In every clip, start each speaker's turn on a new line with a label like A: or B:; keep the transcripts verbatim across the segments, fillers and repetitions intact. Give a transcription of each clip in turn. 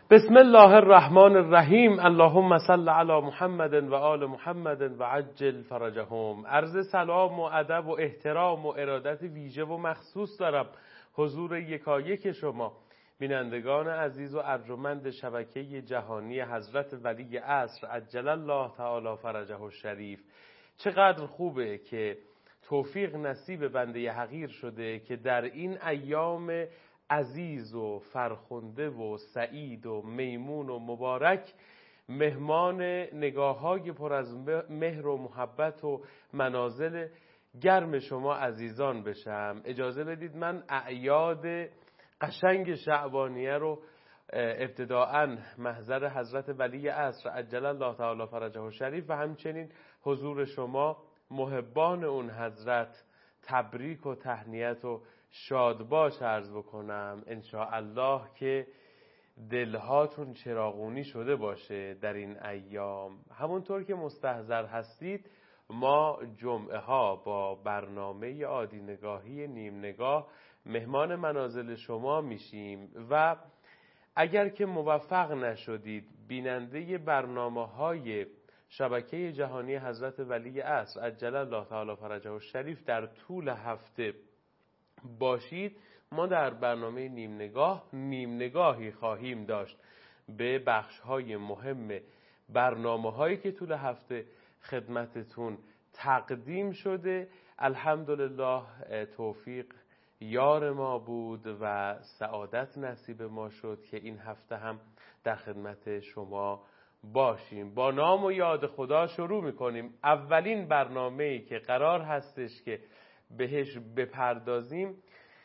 A: بسم الله الرحمن الرحیم. اللهم صل علی محمد و آل محمد و عجل فرجهم. عرض سلام و ادب و احترام و ارادت ویژه و مخصوص دارم حضور یکایک شما بینندگان عزیز و ارجمند شبکه جهانی حضرت ولی عصر عجل الله تعالی فرجه الشریف. چقدر خوبه که توفیق نصیب بنده حقیر شده که در این ایام عزیز و فرخنده و سعید و میمون و مبارک مهمان نگاه‌های پر از مهر و محبت و منازل گرم شما عزیزان بشم. اجازه بدید من اعیاد قشنگ شعبانیه رو ابتداءً محضر حضرت ولی عصر عجل الله تعالی فرجه الشریف و همچنین حضور شما محبان اون حضرت تبریک و تهنیت و شادباش عرض بکنم. انشاءالله که دلهاتون چراغونی شده باشه در این ایام. همونطور که مستحضر هستید ما جمعه ها با برنامه عادی نگاهی نیم نگاه مهمان منازل شما میشیم و اگر که موفق نشدید بیننده برنامه های شبکه جهانی حضرت ولی عصر عجل الله تعالی فرجه الشریف در طول هفته باشید، ما در برنامه نیم نگاه نیم نگاهی خواهیم داشت به بخش های مهم برنامه هایی که طول هفته خدمتتون تقدیم شده. الحمدلله توفیق یار ما بود و سعادت نصیب ما شد که این هفته هم در خدمت شما باشیم. با نام و یاد خدا شروع میکنیم. اولین برنامه‌ای که قرار هستش که بهش بپردازیم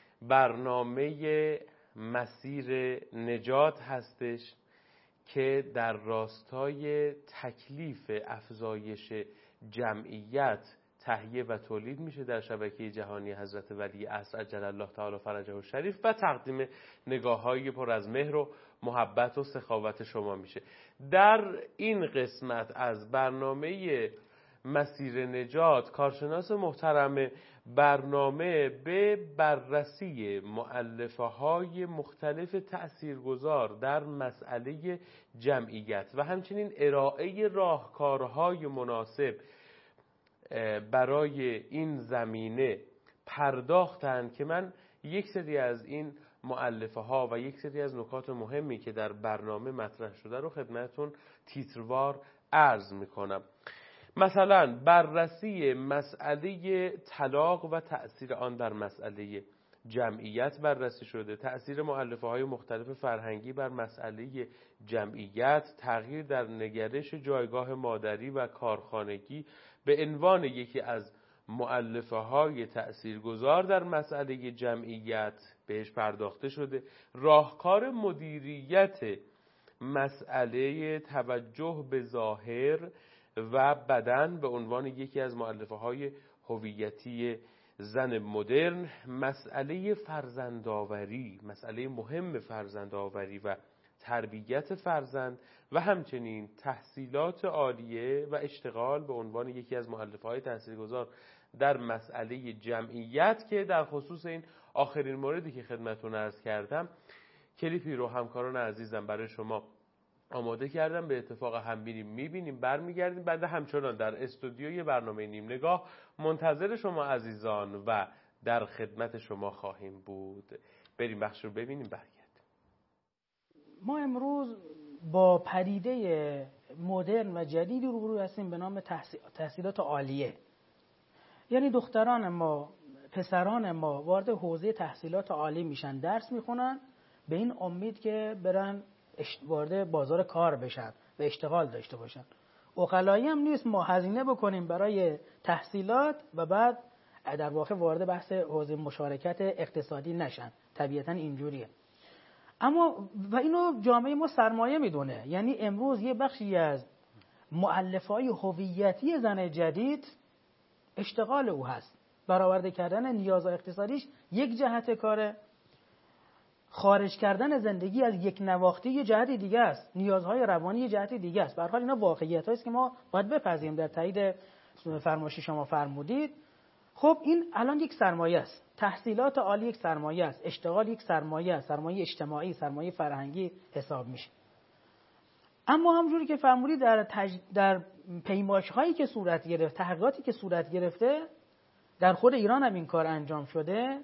A: برنامه مسیر نجات هستش که در راستای تکلیف افزایش جمعیت تهیه و تولید میشه در شبکه جهانی حضرت ولی عصر عجل الله تعالی فرجه الشریف و تقدیم نگاه‌های پر از مهر و محبت و سخاوت شما میشه. در این قسمت از برنامه مسیر نجات کارشناس محترم برنامه به بررسی مؤلفه های مختلف تأثیرگذار در مسئله جمعیت و همچنین ارائه راهکارهای مناسب برای این زمینه پرداختند که من یک سری از این مؤلفه ها و یک سری از نکات مهمی که در برنامه مطرح شده رو خدمتتون تیتروار عرض میکنم. مثلا بررسی مسئله طلاق و تأثیر آن در مسئله جمعیت بررسی شده، تأثیر مؤلفه های مختلف فرهنگی بر مسئله جمعیت، تغییر در نگرش جایگاه مادری و کارخانگی به عنوان یکی از مؤلفه های تأثیرگذار در مسئله جمعیت بهش پرداخته شده، راهکار مدیریت مسئله توجه به ظاهر و بدن به عنوان یکی از مؤلفه های هویتی زن مدرن، مسئله فرزندآوری، مسئله مهم فرزندآوری و تربیت فرزند و همچنین تحصیلات عالیه و اشتغال به عنوان یکی از مؤلفه های تاثیرگذار در مسئله جمعیت که در خصوص این آخرین موردی که خدمتتون عرض کردم کلیپی رو همکاران عزیزم برای شما آماده کردم. به اتفاق هم بینیم میبینیم برمیگردیم. بعد همچنان در استودیوی برنامه نیم نگاه منتظر شما عزیزان و در خدمت شما خواهیم بود. بریم بخش رو ببینیم برگردیم.
B: ما امروز با پدیده مدرن و جدیدی روبرو هستیم به نام تحصیلات عالیه. یعنی دختران ما، پسران ما وارد حوزه تحصیلات عالی میشن، درس میخونن به این امید که برن وارد بازار کار بشن و اشتغال داشته باشن. عقلایی هم نیست ما هزینه بکنیم برای تحصیلات و بعد در واقع وارد بحث حوزه مشارکت اقتصادی نشن. طبیعتا اینجوریه. اما و اینو جامعه ما سرمایه میدونه. یعنی امروز یه بخشی از مؤلفه‌های هویتی زن جدید اشتغال او هست. برآورده کردن نیازهای اقتصادیش یک جهت کاره، خارج کردن زندگی از یک نواختی یه جهت دیگه است، نیازهای روانی یه جهت دیگه است. به هر حال اینا واقعیتایی است که ما باید بپذیریم. در تایید فرمایش شما فرمودید. خب این الان یک سرمایه است. تحصیلات عالی یک سرمایه است، اشتغال یک سرمایه است، سرمایه اجتماعی، سرمایه فرهنگی حساب میشه. اما همونجوری که فرمودید در تج... در پیمایش هایی که صورت گرفت، تحقیقاتی که صورت گرفته، در خود ایران هم این کار انجام شده،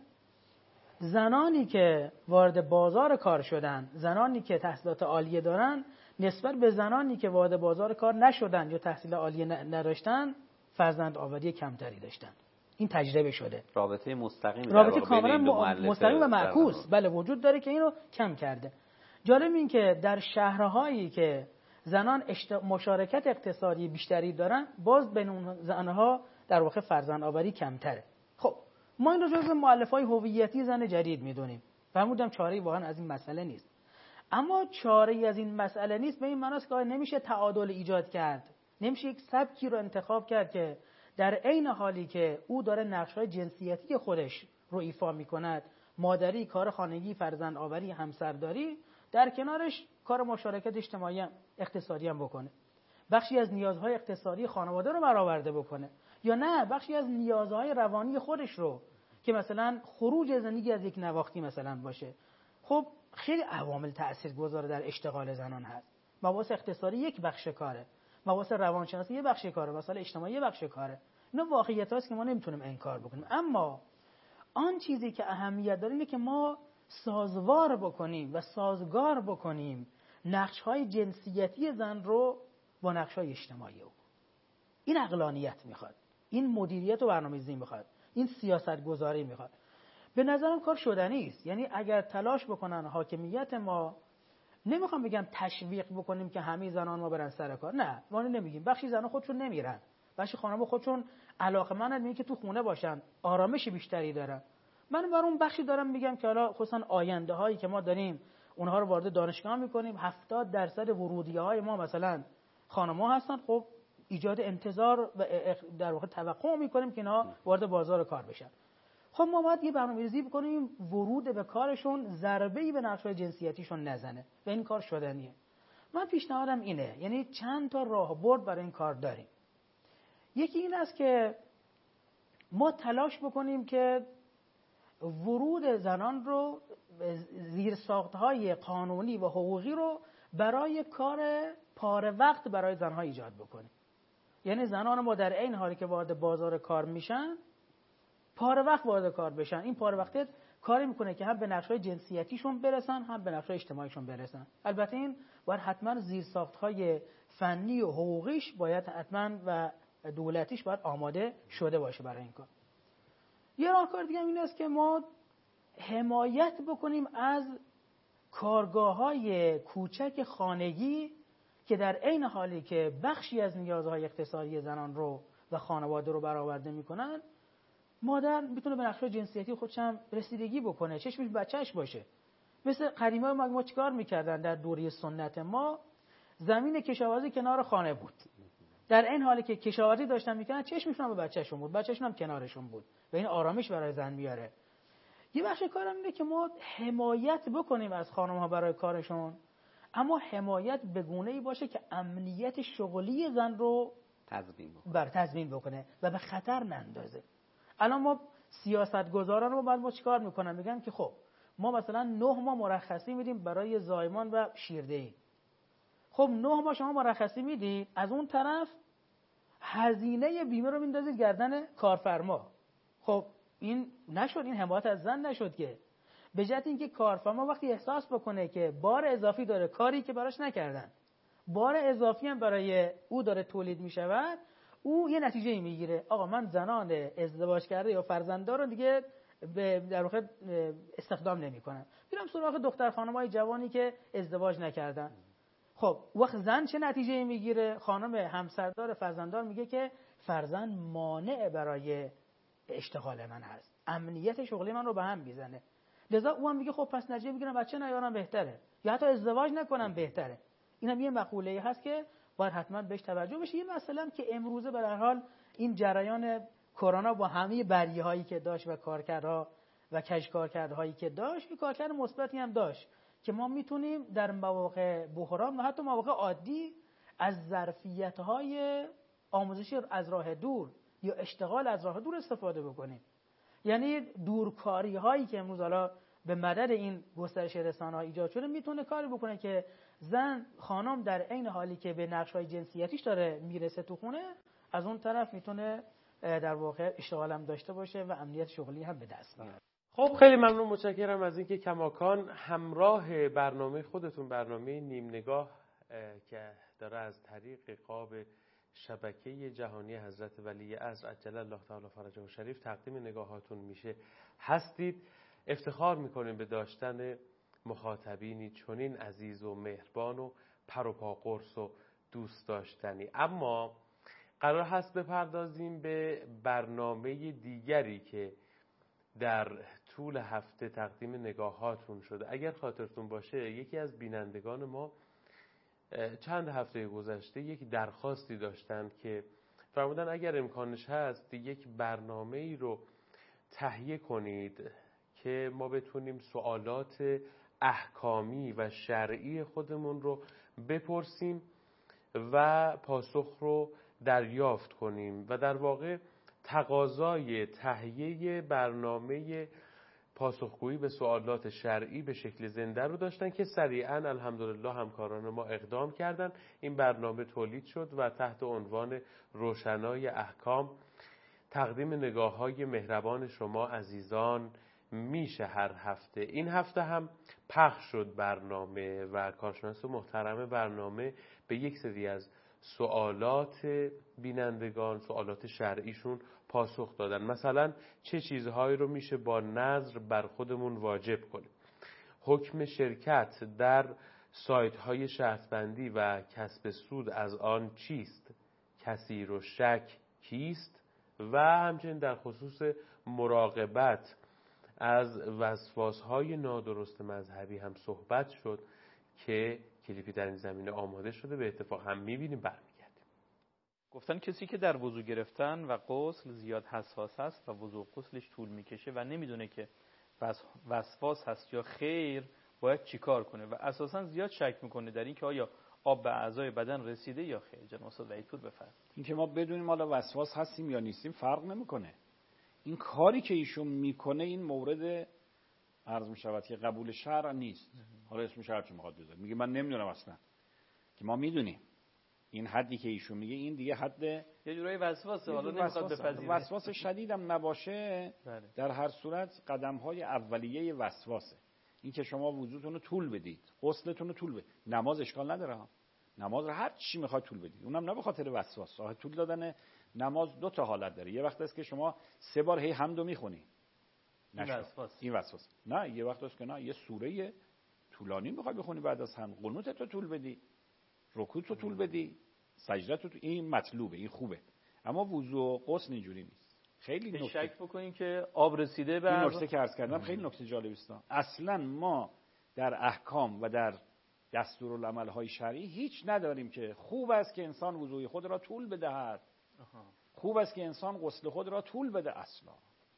B: زنانی که وارد بازار کار شدن، زنانی که تحصیلات عالیه دارن، نسبت به زنانی که وارد بازار کار نشدن یا تحصیل عالیه نداشتن، فرزند آوری کمتری داشتن. این تجربه شده.
C: رابطه مستقیم،
B: رابطه کاملا مستقیم و معکوس بله وجود داره که اینو کم کرده. جالب این که در شهرهایی که زنان اشت... مشارکت اقتصادی بیشتری دارن، باز بین اون زنها در واقع فرزند آوری کمتره. خب ما این رو جزو مؤلفه‌های هویتی زن جدید میدونیم. فرمودم چاره‌ای واقعا از این مسئله نیست. اما چاره‌ای از این مسئله نیست به این معناست که نمیشه تعادل ایجاد کرد. نمیشه یک سبکی رو انتخاب کرد که در عین حالی که او داره نقش‌های جنسیتی خودش رو ایفا می‌کند، مادری، کار خانگی، فرزند آوری، همسرداری، در کنارش کار مشارکت اجتماعی هم اقتصادی هم بکنه. بخشی از نیازهای اقتصادی خانواده رو برآورده بکنه، یا نه بخشی از نیازهای روانی خودش رو که مثلا خروج زندگی از یک نواختی مثلا باشه. خب خیلی عوامل تاثیرگذار در اشتغال زنان هست. مباحث اقتصادی یک بخش کاره، مباحث روانشناسی یک بخش کاره، مسائل اجتماعی یک بخش کاره. اینا واقعیتاست که ما نمیتونیم انکار بکنیم. اما آن چیزی که اهمیت داره اینه که ما سازوار بکنیم و سازگار بکنیم نقش‌های جنسیتی زن رو با نقش‌های اجتماعی او. این عقلانیت میخواد، این مدیریت و برنامه‌ریزی میخواد، این سیاست گذاری میخواد. به نظرم کار شدنی است. یعنی اگر تلاش بکنن حاکمیت ما، نمیخوام بگم تشویق بکنیم که همه زنان ما برن سر کار، نه ما نمیگیم. بخشی زنان خودشون نمیرن، بخشی خانم‌ها خودشون علاقه‌مندن میگن که تو خونه باشن، آرامش بیشتری دارن. من برای اون بخشی دارم میگم که حالا خصوصا آینده هایی که ما داریم اونها رو وارد دانشگاه میکنیم، هفتاد درصد ورودیه های ما مثلا خانم‌ها هستن. خب ایجاد انتظار و در واقع توقع میکنیم که اینا وارد بازار کار بشن. خب ما باید یه برنامه‌ریزی بکنیم ورود به کارشون ضربه‌ای به نقش‌های جنسیتیشون نزنه و این کار شدنیه. من پیشنهادم اینه، یعنی چند تا راهبرد برای این کار داریم. یکی این است که ما تلاش بکنیم که ورود زنان رو، زیرساخت‌های قانونی و حقوقی رو برای کار پاره وقت برای زنها ایجاد بکنیم. یعنی زنان ما در این حالی که وارد بازار کار میشن، پاره وقت وارد کار بشن. این پاره وقت کاری میکنه که هم به نقش‌های جنسیتیشون برسن، هم به نقش‌های اجتماعیشون برسن. البته این باید حتما زیرساخت‌های فنی و حقوقیش باید حتما و دولتیش باید آماده شده باشه برای این کار. یه راهکار دیگه این است که ما حمایت بکنیم از کارگاه‌های کوچک خانگی که در عین حالی که بخشی از نیازهای اقتصادی زنان رو و خانواده رو برآورده میکنن، مادر میتونه به نقش‌های جنسیتی خودش هم رسیدگی بکنه، چشمش بچه‌ش باشه. مثل قدیما ما, ما چیکار میکردن در دوره سنت ما؟ زمین کشاورزی کنار خانه بود. در این حالی که کشاورزی داشتن میکنن، چشمشون هم به بچه‌شون بود، بچه‌شون هم کنارشون بود و این آرامش برای زن میاره. یه بخش کارم اینه که ما حمایت بکنیم از خانم‌ها برای کارشون، اما حمایت به گونه‌ای باشه که امنیت شغلی زن رو
C: تضمین بکنه.
B: بر تضمین بکنه و به خطر نندازه. الان ما سیاستگزاران رو بعد ما چیکار میکنن؟ میگن که خب ما مثلا نه ماه مرخصی میدیم برای زایمان و شیردهی. خب نه ماه شما مرخصی میدید، از اون طرف هزینه بیمه رو میندازید گردن کارفرما. خب این نشد، این حمایت از زن نشد که. به جهت اینکه کارفرما وقتی احساس بکنه که بار اضافی داره، کاری که براش نکردن، بار اضافی هم برای او داره تولید میشود، او یه نتیجه میگیره، آقا من زنان ازدواج کرده یا فرزنددار رو دیگه به در واقع استخدام نمیکنم، میرم سراغ دختر خانمای جوانی که ازدواج نکردن. خب وقت زن چه نتیجه میگیره؟ خانم همسردار فرزنددار میگه که فرزند مانع برای اشتغال من هست، امنیت شغلی من رو به هم میزنه. لذا او هم میگه خب پس نتیجه میگیرم بچه نیارم بهتره، یا حتی ازدواج نکنم بهتره. اینم یه مقوله‌ای هست که باید حتما بهش توجه بشه. یه مسئله که امروزه به هر حال این جریان کرونا با همه بریه‌هایی که داشت و کارکردها و کژکارکردهایی که داشت، یه کارکرد مثبتی هم داشت که ما میتونیم در مواقع بحران و حتی مواقع عادی از ظرفیت‌های آموزشی از راه دور یا اشتغال از راه دور استفاده بکنیم. یعنی دورکاری هایی که امروز حالا به مدد این گسترش رسانه‌ها ایجاد شده میتونه کاری بکنه که زن خانم در عین حالی که به نقش‌های جنسیتیش داره میرسه تو خونه، از اون طرف میتونه در واقع اشتغال هم داشته باشه و امنیت شغلی هم به دست بیاره.
A: خب خیلی ممنون، متشکرم از اینکه کماکان همراه برنامه خودتون، برنامه نیم نگاه که داره از طریق قاب شبکه جهانی حضرت ولی عصر عجل الله تعالی فرجه شریف تقدیم نگاهاتون میشه هستید. افتخار میکنیم به داشتن مخاطبینی چنین عزیز و مهربان و پر و پا قرص و دوست داشتنی. اما قرار هست بپردازیم به برنامه دیگری که در طول هفته تقدیم نگاهاتون شده. اگر خاطرتون باشه یکی از بینندگان ما چند هفته گذشته یک درخواستی داشتند که فرمودن اگر امکانش هست یک برنامه ای رو تهیه کنید که ما بتونیم سوالات احکامی و شرعی خودمون رو بپرسیم و پاسخ رو دریافت کنیم و در واقع تقاضای تهیه برنامه پاسخگویی به سوالات شرعی به شکل زنده رو داشتن که سریعاً الحمدلله همکاران ما اقدام کردن. این برنامه تولید شد و تحت عنوان روشنای احکام تقدیم نگاه‌های مهربان شما عزیزان میشه هر هفته. این هفته هم پخش شد برنامه و کارشناس محترم برنامه به یک سری از سوالات بینندگان، سوالات شرعیشون پاسخ دادن. مثلا چه چیزهایی رو میشه با نظر بر خودمون واجب کنیم، حکم شرکت در سایت های شرط بندی و کسب سود از آن چیست، کثیر و شک کیست و همچنین در خصوص مراقبت از وسواس‌های نادرست مذهبی هم صحبت شد که کلیپی در این زمینه آماده شده، به اتفاق هم می‌بینیم. برمیگردیم.
D: گفتن کسی که در وضو گرفتن و غسل زیاد حساس است و وضو غسلش طول میکشه و نمیدونه که وسواس هست یا خیر باید چیکار کنه و اساساً زیاد شک میکنه در این که آیا آب به اعضای بدن رسیده یا خیر. جناب استاد وحیدپور بفرمایید.
E: این که ما بدونیم حالا وسواس هستیم یا نیستیم فرق نمیکنه. این کاری که ایشون میکنه این مورد عرض میشود که قبول شرع نیست. حالا اسمش هر چی میخواد بذاره، میگه من نمیدونم اصلا، که ما میدونیم این حدی که ایشون میگه این دیگه حد یه
D: جورای وسواسه. حالا نمیخواد بپذیره.
E: وسواس شدیدم نباشه بله. در هر صورت قدم‌های اولیه وسواسه این که شما وضوتون رو طول بدید، غسلتون رو طول بدید. نماز اشکال نداره ها، نماز رو هر چی میخواد طول بدید، اونم نه به خاطر وسواس. راه طول دادن نماز دو تا حالت داره. یه وقت است که شما سه بار هی حمدو میخونی،
D: این وسواس.
E: این وسواس. نه یه وقت است که نه یه سوره طولانی میخوای بخونی، بعد از هم قنوتت رو طول بدی، رکوعت رو طول بدی، سجدت رو. این مطلوبه، این خوبه. اما وضو و غسل اینجوری نیست. خیلی نکته
D: شک بکنین که آب رسیده به
E: این نکته که عرض کردم خیلی نکته جالبی است. اصلا ما در احکام و در دستورالعمل‌های شرعی هیچ نداریم که خوب است که انسان وضوی خود را طول بدهد، خوب است که انسان غسل خود را طول بده. اصلا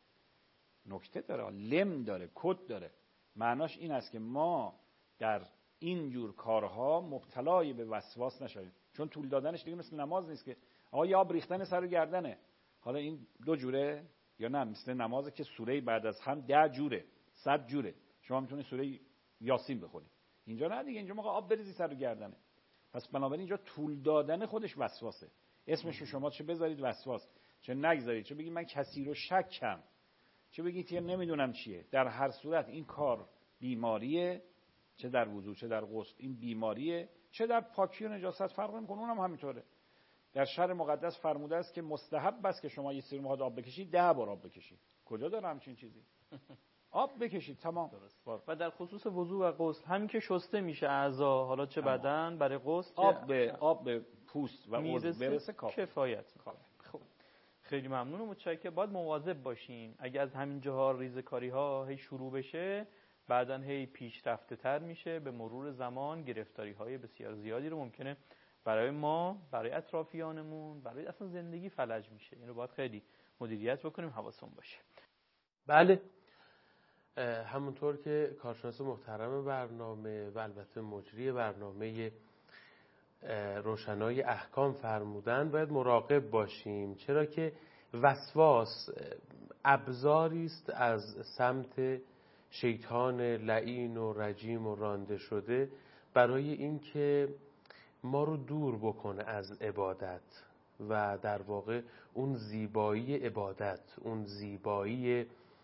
E: نکته داره، لم داره، کد داره. معناش این است که ما در این جور کارها مبتلای به وسواس نشویم، چون طول دادنش دیگه مثل نماز نیست که آقا یا آب ریختن سر و گردنه. حالا این دو جوره یا نه؟ مثل نمازه که سوره بعد از هم ده جوره، صد جوره. شما میتونید سوره یاسین بخونید، اینجا نه دیگه. اینجا موقع آب بریزی سر و گردنه. پس بنابراین اینجا طول دادن خودش وسواسه. اسمش رو شما چه بذارید وسواس، چه نگذارید، چه بگید من کثیر و شکم، چه بگید که نمیدونم چیه. در هر صورت این کار بیماریه، چه در وضو چه در غسل این بیماریه، چه در پاکی و نجاست فرق نمیکنه. اونم همینطوره. در شرع مقدس فرموده است که مستحب است که شما یه سری مواد آب بکشید، ده بار آب بکشید. کجا داره همچین چیزی؟ آب بکشید تمام.
D: درست. و در خصوص وضو و غسل همین که شسته میشه اعضا، حالا چه تمام. بدن برای غسل
E: آب به آب به پوست و عضو برسه
D: کفایت میکنه. خب خیلی ممنون و متشکرم. باید مواظب باشیم اگه از همین جاها ریزکاری ها هی شروع بشه، بعدن هی پیشرفته تر میشه، به مرور زمان گرفتاری های بسیار زیادی رو ممکنه برای ما، برای اطرافیانمون، برای اصلا زندگی فلج میشه. این رو باید خیلی مدیریت بکنیم، حواسمون باشه.
A: بله، همونطور که کارشناس محترم برنامه و البته مجری برنامه روشنای احکام فرمودن، باید مراقب باشیم، چرا که وسواس ابزاری است از سمت شیطان لعین و رجیم و رانده شده برای اینکه ما رو دور بکنه از عبادت و در واقع اون زیبایی عبادت، اون زیبایی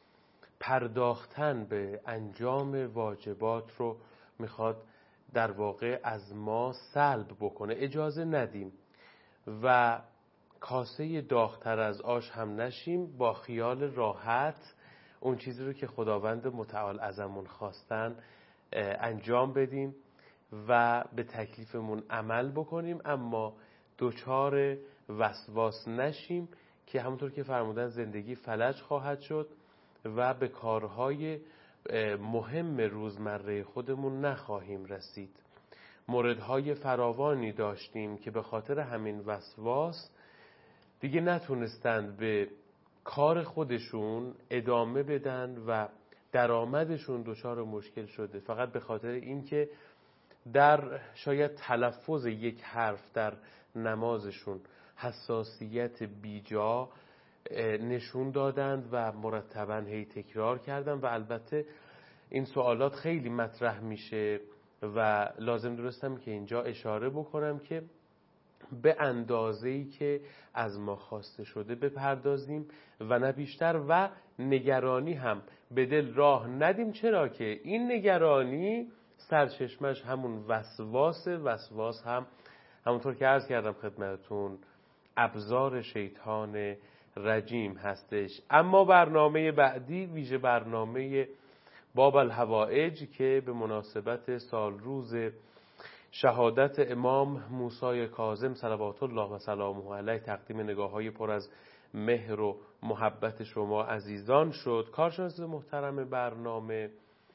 A: پرداختن به انجام واجبات رو میخواد در واقع از ما سلب بکنه. اجازه ندیم و کاسه داغ‌تر از آش هم نشیم، با خیال راحت اون چیزی رو که خداوند متعال ازمون خواستن انجام بدیم و به تکلیفمون عمل بکنیم، اما دوچار وسواس نشیم که همونطور که فرمودن زندگی فلج خواهد شد و به کارهای مهم روزمره خودمون نخواهیم رسید. موردهای فراوانی داشتیم که به خاطر همین وسواس دیگه نتونستند به کار خودشون ادامه بدن و درآمدشون دچار مشکل شده، فقط به خاطر اینکه در شاید تلفظ یک حرف در نمازشون حساسیت بیجا نشون دادند و مرتباً هی تکرار کردند. و البته این سوالات خیلی مطرح میشه و لازم درستم که اینجا اشاره بکنم که به اندازه‌ای که از ما خواسته شده بپردازیم و نه بیشتر، و نگرانی هم به دل راه ندیم. چرا که این نگرانی سرچشمش همون وسواس، وسواس هم همونطور که عرض کردم خدمتتون ابزار شیطان رجیم هستش. اما برنامه بعدی ویژه برنامه باب الحوائج که به مناسبت سال روز شهادت امام موسی کاظم صلوات الله و سلامه علیه تقدیم نگاه‌های پر از مهر و محبت شما عزیزان شد. کارشناس محترم برنامه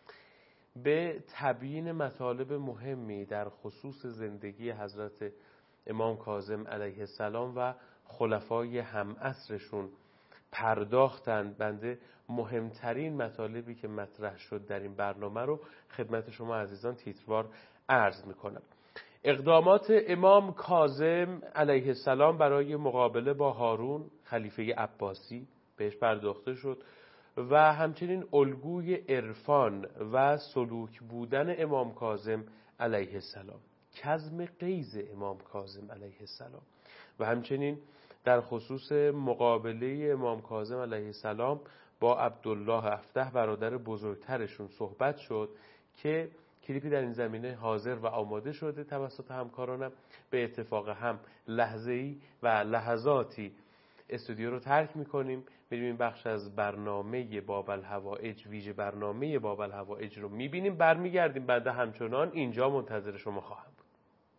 A: به تبیین مطالب مهمی در خصوص زندگی حضرت امام کاظم علیه السلام و خلفای هم عصرشون پرداختند. بنده مهمترین مطالبی که مطرح شد در این برنامه رو خدمت شما عزیزان تیتروار عرض میکنم. اقدامات امام کاظم علیه السلام برای مقابله با هارون خلیفه عباسی بهش پرداخته شد و همچنین الگوی عرفان و سلوک بودن امام کاظم علیه السلام، کظم غیظ امام کاظم علیه السلام و همچنین در خصوص مقابله امام کاظم علیه السلام با عبدالله افته برادر بزرگترشون صحبت شد که کلیپی در این زمینه حاضر و آماده شده توسط همکارانم. به اتفاق هم لحظه‌ای و لحظاتی استودیو رو ترک می‌کنیم، میریم این بخش از برنامه باب الحوائج، ویژه برنامه باب الحوائج رو می‌بینیم، برمیگردیم بعد همچنان اینجا منتظر شما خواهم بود.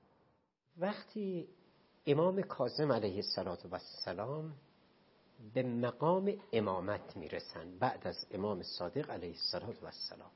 F: وقتی امام کاظم علیه السلام به مقام امامت میرسن بعد از امام صادق علیه السلام،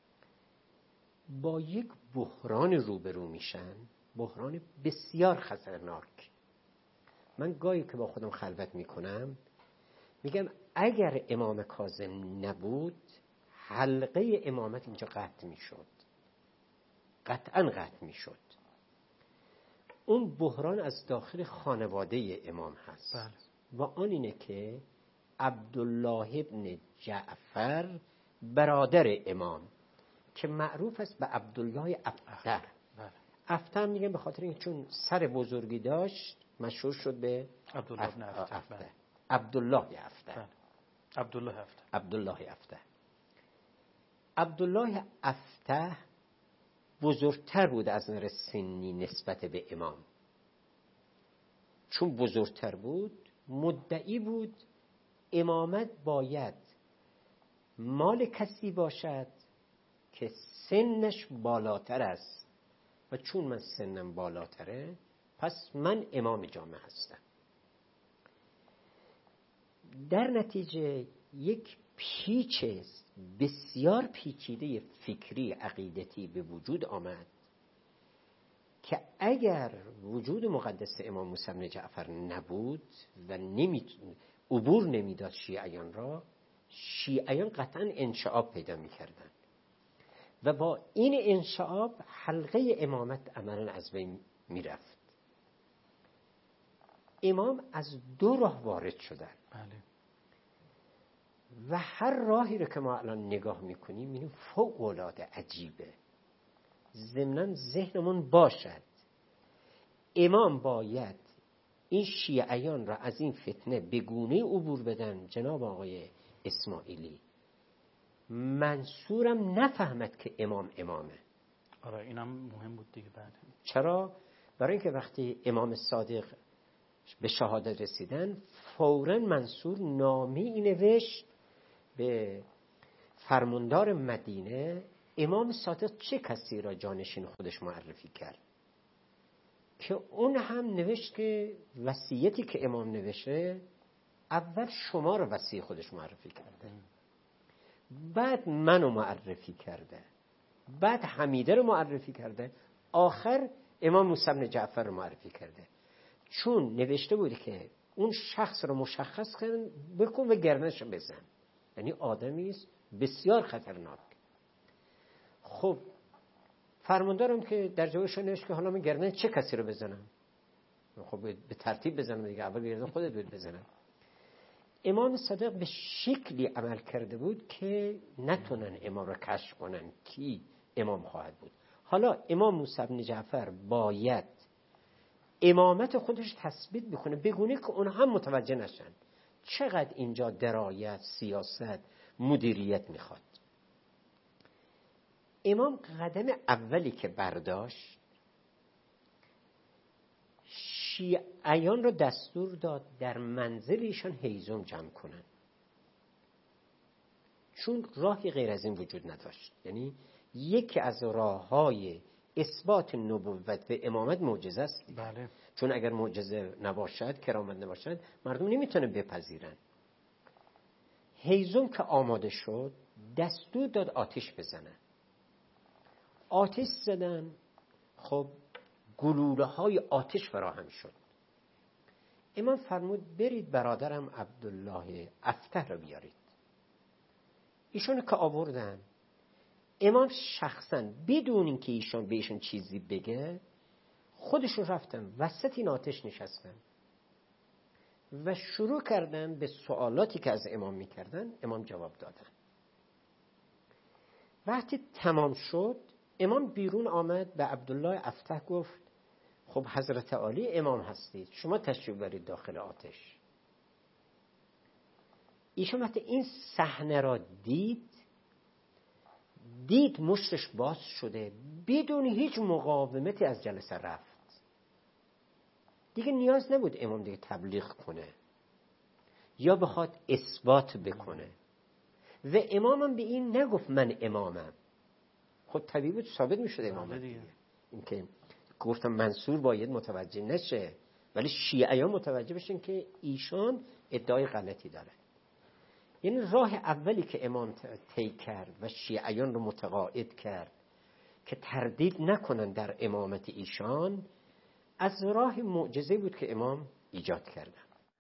F: با یک بحران روبرو میشن، بحران بسیار خطرناک. من گاهی که با خودم خلوت میکنم میگم اگر امام کاظم نبود حلقه امامت اینجا قطع میشد، قطعا قطع میشد. اون بحران از داخل خانواده امام هست. بله. و آن اینه که عبدالله ابن جعفر برادر امام که معروف است به عبدالله افته، افته میگن به خاطر اینکه چون سر بزرگی داشت مشهور شد به
D: عبدالله ابن افته.
F: عبدالله افته.
D: عبدالله افته.
F: عبدالله افته. عبدالله افته بزرگتر بود از نظر سنی نسبت به امام. چون بزرگتر بود مدعی بود امامت باید مال کسی باشد که سنش بالاتر است و چون من سنم بالاتره پس من امام جامعه هستم. در نتیجه یک پیچ بسیار پیچیده فکری عقیدتی به وجود آمد که اگر وجود مقدس امام موسی بن جعفر نبود و نمی عبور نمیداد شیعیان را، شیعیان قطعا انشعاب پیدا میکردن و با این انشعاب حلقه امامت عملا از بین میرفت. امام از دو راه وارد شدن.
D: بله.
F: و هر راهی رو که ما الان نگاه میکنیم این فوق العاده عجیبه. ضمناً ذهنمون باشد امام باید این شیعیان را از این فتنه به گونه عبور بدن. جناب آقای اسماعیلی، منصورم نفهمد که امام امامه.
B: آره اینم مهم بود دیگه. بعد
F: چرا؟ برای اینکه وقتی امام صادق به شهادت رسیدن فوراً منصور نامه‌ای نوشت به فرماندار مدینه امام صادق چه کسی را جانشین خودش معرفی کرد، که اون هم نوشت که وصیتی که امام نوشته اول شما را وصی خودش معرفی کرده، بعد منو معرفی کرده، بعد حمیده رو معرفی کرده، آخر امام موسی بن جعفر رو معرفی کرده. چون نوشته بود که اون شخص رو مشخص کن بکن و گردنش بزن، یعنی آدمی است بسیار خطرناک. خب فرماندارم که در جوابش نوشت که حالا من گردن چه کسی رو بزنم؟ خب به ترتیب بزنم دیگه، اول گردن خودت بود بزنم. امام صادق به شکلی عمل کرده بود که نتونن امام رو کشف کنن کی امام خواهد بود. حالا امام موسی بن جعفر باید امامت خودش تثبیت بکنه بگونه که اون هم متوجه نشن چقدر اینجا درایت، سیاست، مدیریت میخواد. امام قدم اولی که برداشت شیعیان رو دستور داد در منزل ایشان هیزم جمع کنن، چون راهی غیر از این وجود نداشت. یعنی یکی از راههای اثبات نبوت و امامت معجزه است.
B: بله.
F: چون اگر معجزه نباشد، کرامت نباشد، مردم نمیتونه بپذیرن. هیزم که آماده شد دستور داد آتش بزنن. آتش زدن، خب گلوله های آتش فراهم شد. امام فرمود برید برادرم عبدالله افته رو بیارید. ایشون که آوردن، امام شخصا بدون اینکه ایشون به ایشون چیزی بگه خودشون رفتن وسط این آتش نشستن و شروع کردن به سوالاتی که از امام میکردن. امام جواب دادن. وقتی تمام شد امام بیرون آمد، به عبدالله افته گفت خب حضرت عالی امام هستید، شما تشریف برید داخل آتش. ایشون وقتی این صحنه را دید دید مشتش باز شده، بدون هیچ مقاومتی از جلسه رفت. دیگه نیاز نبود امام دیگه تبلیغ کنه یا بخواد اثبات بکنه و امامم به این نگفت من امامم. خب طبیعی بود ثابت میشد امامت دیگه. این که گفتم منصور باید متوجه نشه، ولی شیعیان متوجه بشن که ایشان ادعای غلطی داره. یعنی راه اولی که امام طی کرد و شیعیان رو متقاعد کرد که تردید نکنن در امامت ایشان، از راه معجزه بود که امام ایجاد کردن.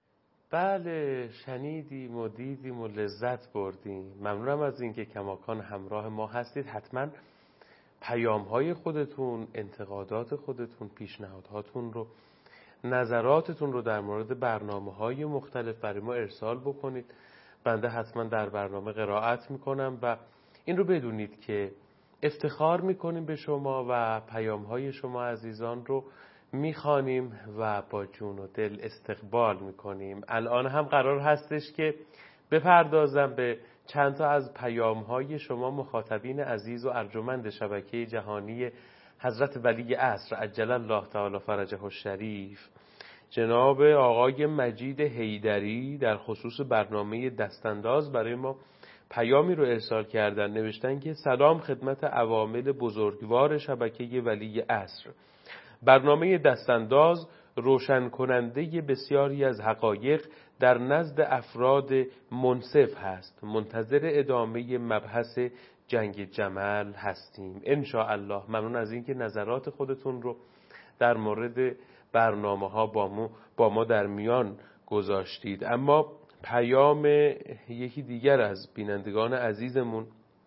A: بله، شنیدیم و دیدیم و لذت بردیم. ممنونم از اینکه کماکان همراه ما هستید. حتما پیام‌های خودتون، انتقادات خودتون، پیشنهاداتون رو، نظراتتون رو در مورد برنامه‌های مختلف برای ما ارسال بکنید. بنده حتما در برنامه قرائت میکنم و این رو بدونید که افتخار میکنیم به شما و پیام‌های شما عزیزان رو میخوانیم و با جون و دل استقبال میکنیم. الان هم قرار هستش که بپردازم به چند تا از پیام‌های شما مخاطبین عزیز و ارجمند شبکه جهانی حضرت ولی عصر عجل الله تعالی فرجه الشریف. جناب آقای مجید حیدری در خصوص برنامه دستانداز برای ما پیامی رو ارسال کردن. نوشتن که سلام خدمت عوامل بزرگوار شبکه ولی عصر. برنامه دستانداز روشن کننده بسیاری از حقایق در نزد افراد منصف هست. منتظر ادامه مبحث جنگ جمل هستیم ان شاء الله. ممنون از اینکه نظرات خودتون رو در مورد برنامه ها با ما, با ما در میان گذاشتید. اما پیام یکی دیگر از بینندگان عزیزمون،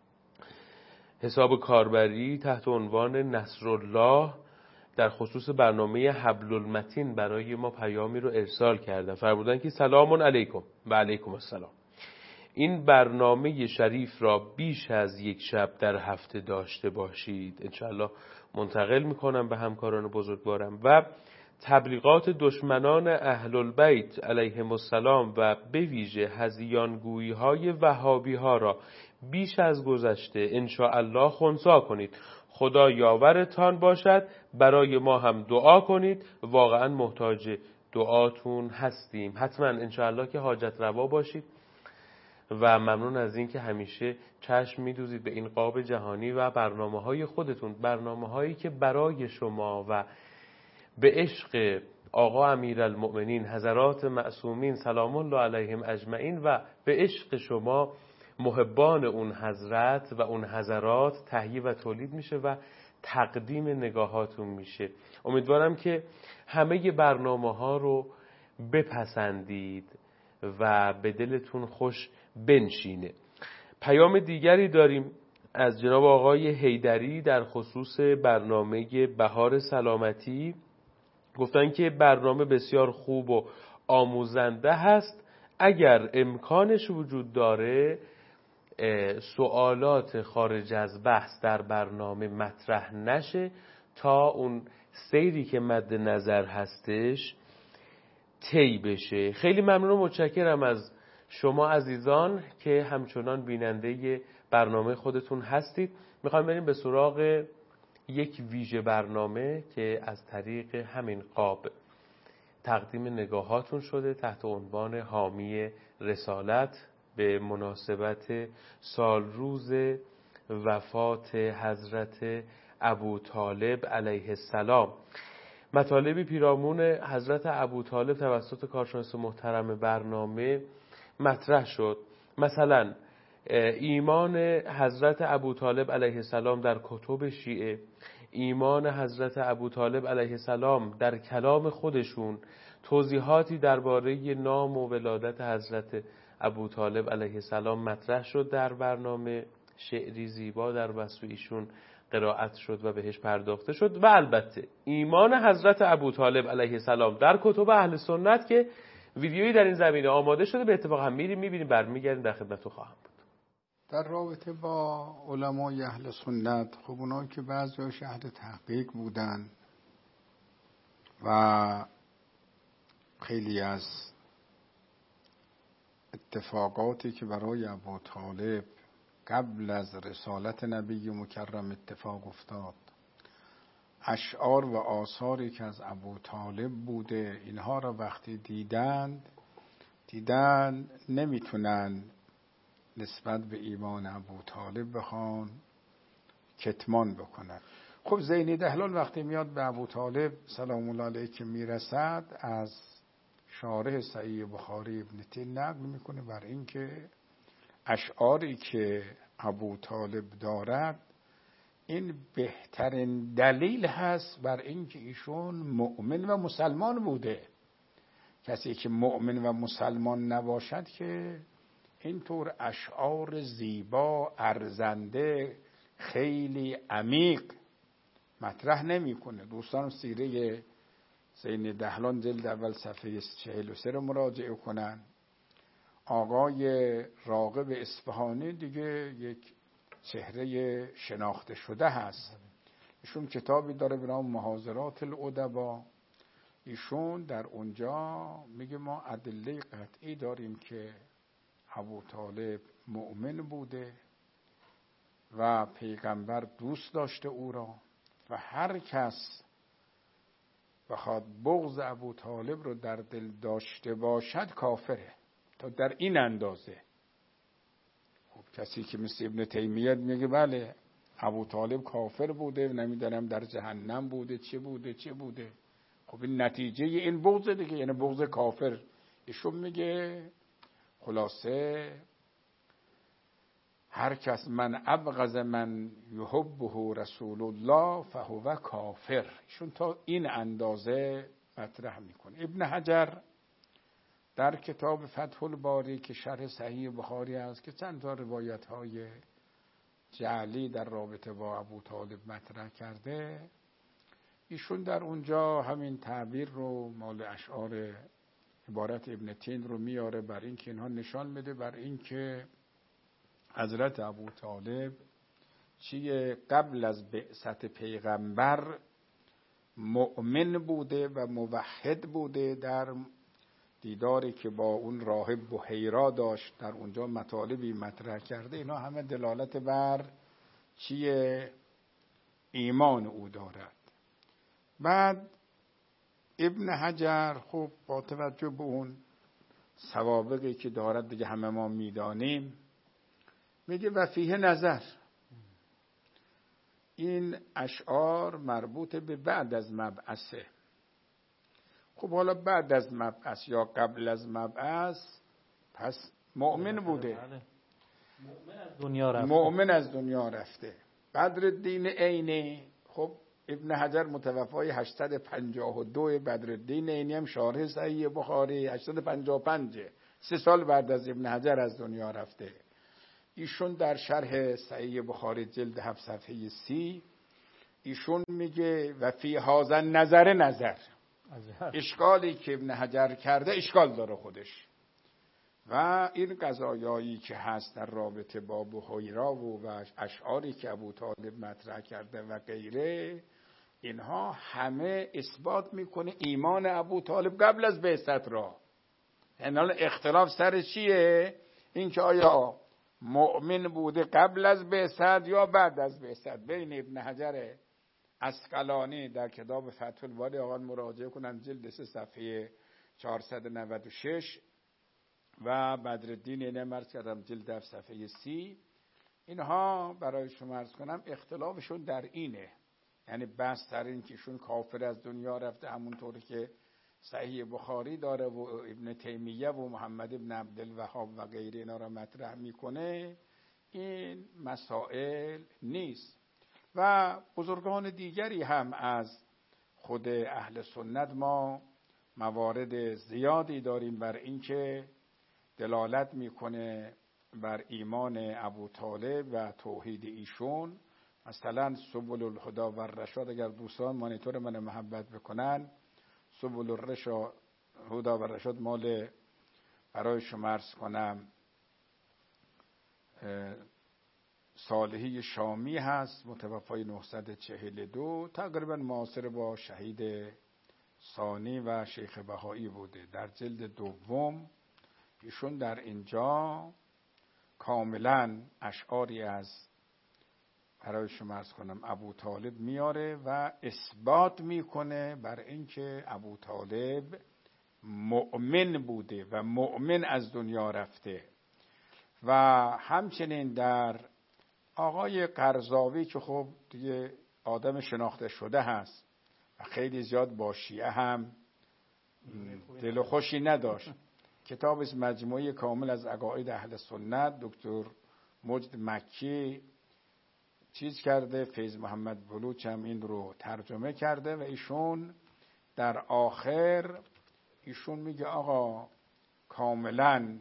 A: حساب کاربری تحت عنوان نصرالله، در خصوص برنامه حبل المتین برای ما پیامی رو ارسال کردن. فرمودن که سلام علیکم. و علیکم السلام. این برنامه شریف را بیش از یک شب در هفته داشته باشید. انشاءالله منتقل میکنم به همکاران بزرگوارم. و تبلیغات دشمنان اهل البیت علیهم السلام و به ویژه هذیانگویی های وهابی ها را بیش از گذشته انشاءالله خنثی کنید. خدا یاورتان باشد. برای ما هم دعا کنید، واقعا محتاج دعاتون هستیم. حتما انشاءالله که حاجت روا باشید و ممنون از این که همیشه چشم میدوزید به این قاب جهانی و برنامه های خودتون، برنامه هایی که برای شما و به عشق آقا امیرالمؤمنین حضرات معصومین سلام الله علیهم اجمعین و به عشق شما محبان اون حضرت و اون حضرات تهیه و تولید میشه و تقدیم نگاهاتون میشه. امیدوارم که همه برنامه ها رو بپسندید و به دلتون خوش بنشینه. پیام دیگری داریم از جناب آقای حیدری در خصوص برنامه بهار سلامتی. گفتن که برنامه بسیار خوب و آموزنده هست. اگر امکانش وجود داره سوالات خارج از بحث در برنامه مطرح نشه تا اون سیری که مد نظر هستش طی بشه. خیلی ممنون و متشکرم از شما عزیزان که همچنان بیننده برنامه خودتون هستید. میخوایم بریم به سراغ یک ویژه برنامه که از طریق همین قاب تقدیم نگاهاتون شده تحت عنوان حامی رسالت به مناسبت سال روز وفات حضرت ابوطالب علیه السلام. مطالبی پیرامون حضرت ابوطالب توسط کارشناس محترم برنامه مطرح شد. مثلا ایمان حضرت ابوطالب علیه السلام در کتب شیعه، ایمان حضرت ابوطالب علیه السلام در کلام خودشون، توضیحاتی درباره نام و ولادت حضرت ابوطالب علیه السلام مطرح شد در برنامه. شعری زیبا در وصف ایشون قرائت شد و بهش پرداخته شد. و البته ایمان حضرت ابوطالب علیه السلام در کتب اهل سنت که ویدیویی در این زمینه آماده شده. به اتفاق هم میریم میبینیم برمیگردیم در خدمتتون خواهم بود.
G: در رابطه با علمای اهل سنت، خب اونایی که بعضی‌هاش اهل تحقیق بودن و خیلی از اتفاقاتی که برای ابوطالب قبل از رسالت نبی مکرم اتفاق افتاد، اشعار و آثاری که از ابوطالب بوده، اینها را وقتی دیدند دیدن نمیتونن نسبت به ایمان ابوطالب بخوان کتمان بکنن. خب زین دهلان وقتی میاد به ابوطالب سلام الله علیه که میرسد، از شارح صحیح بخاری ابن تین نقل میکنه بر این که اشعاری که ابوطالب دارد این بهترین دلیل هست بر این که ایشون مؤمن و مسلمان بوده. کسی که مؤمن و مسلمان نباشد که اینطور اشعار زیبا ارزنده خیلی عمیق مطرح نمیکنه. دوستان سیره زین دهلان جلد اول صفحه چهل و سه رو مراجعه کنن. آقای راغب اصفهانی دیگه یک چهره شناخته شده هست. ایشون کتابی داره به نام محاضرات الادبا. ایشون در اونجا میگه ما ادله قطعی داریم که ابوطالب مؤمن بوده و پیغمبر دوست داشته او را و هر کس بخواد بغض ابوطالب رو در دل داشته باشد کافره. تا در این اندازه. خب کسی که مثل ابن تیمیه میگه بله ابوطالب کافر بوده، نمیدونم در جهنم بوده، چه بوده چه بوده. خب این نتیجه این بغض دیگه، یعنی بغض کافر. ایشون میگه خلاصه هر کس من ابغض من یحبه رسول الله فهو کافر. ایشون تا این اندازه مطرح میکنه. ابن حجر در کتاب فتح الباری که شرح صحیح بخاری است که چند تا روایت های جعلی در رابطه با ابوطالب مطرح کرده، ایشون در اونجا همین تعبیر رو مال اشعار عبارت ابن تین رو میاره بر این که اینها نشان میده بر این که حضرت ابو طالب چیه قبل از بعثت پیغمبر مؤمن بوده و موحد بوده، در دیداری که با اون راهب بحیرا داشت در اونجا مطالبی مطرح کرده، اینا همه دلالت بر چیه ایمان او دارد. بعد ابن حجر خب با توجه به اون سوابقی که دارد دیگه همه ما میدانیم، میگه و فیه نظر، این اشعار مربوط به بعد از مبعثه. خب حالا بعد از مبعث یا قبل از مبعث، پس مؤمن بوده،
D: مؤمن از دنیا رفته.
G: مؤمن از دنیا رفته. بدرالدین عینی، خب ابن حجر متوفای هشتصد و پنجاه و دو، بدرالدین عینی هم شارح صحیح بخاری هشتصد و پنجاه و پنج، سه سال بعد از ابن حجر از دنیا رفته. ایشون در شرح صحیح بخاری جلد هفت صفحه سی ایشون میگه و فی هذا نظر نظر، اشکالی که ابن حجر کرده اشکال داره خودش. و این قضایایی که هست در رابطه با بحیرا و اشعاری که ابو طالب مطرح کرده و غیره، اینها همه اثبات میکنه ایمان ابو طالب قبل از بعثت را. حالا اختلاف سر چیه؟ این که آیا مؤمن بوده قبل از بعثت یا بعد از بعثت. بین ابن حجر عسقلانی در کتاب فتح الباری، آقایان مراجعه کنن جلد سه صفحه چهارصد و نود و شش، و بدرالدین اینم عرض کردم جلد هفت صفحه سی. اینها برای شما عرض کنم اختلافشون در اینه، یعنی بحث در این که ایشون کافر از دنیا رفته، همونطوری که صحیح بخاری داره و ابن تیمیه و محمد ابن عبدالوهاب و غیره اینا را مطرح میکنه، این مسائل نیست. و بزرگان دیگری هم از خود اهل سنت ما موارد زیادی داریم بر اینکه دلالت میکنه بر ایمان ابو طالب و توحید ایشون. مثلا سبل الهدی و الرشاد، اگر دوستان مانیتور من محبت بکنن، سبل الرشاد هدی و الرشاد مال برای شما عرض کنم صالحی شامی هست، متوفای نهصد و چهل و دو، تقریبا معاصر با شهید ثانی و شیخ بهایی بوده. در جلد دوم ایشون در اینجا کاملا اشعاری از برای شما عرض کنم ابو طالب میاره و اثبات میکنه بر اینکه ابو طالب مؤمن بوده و مؤمن از دنیا رفته. و همچنین در آقای قرضاوی که خب دیگه آدم شناخته شده هست و خیلی زیاد با شیعه هم دل و خوشی نداشت، کتاب اسم مجموعه کامل از عقاید اهل سنت، دکتر مجد مکی چیز کرده، فیض محمد بلوچ هم این رو ترجمه کرده و ایشون در آخر ایشون میگه آقا کاملا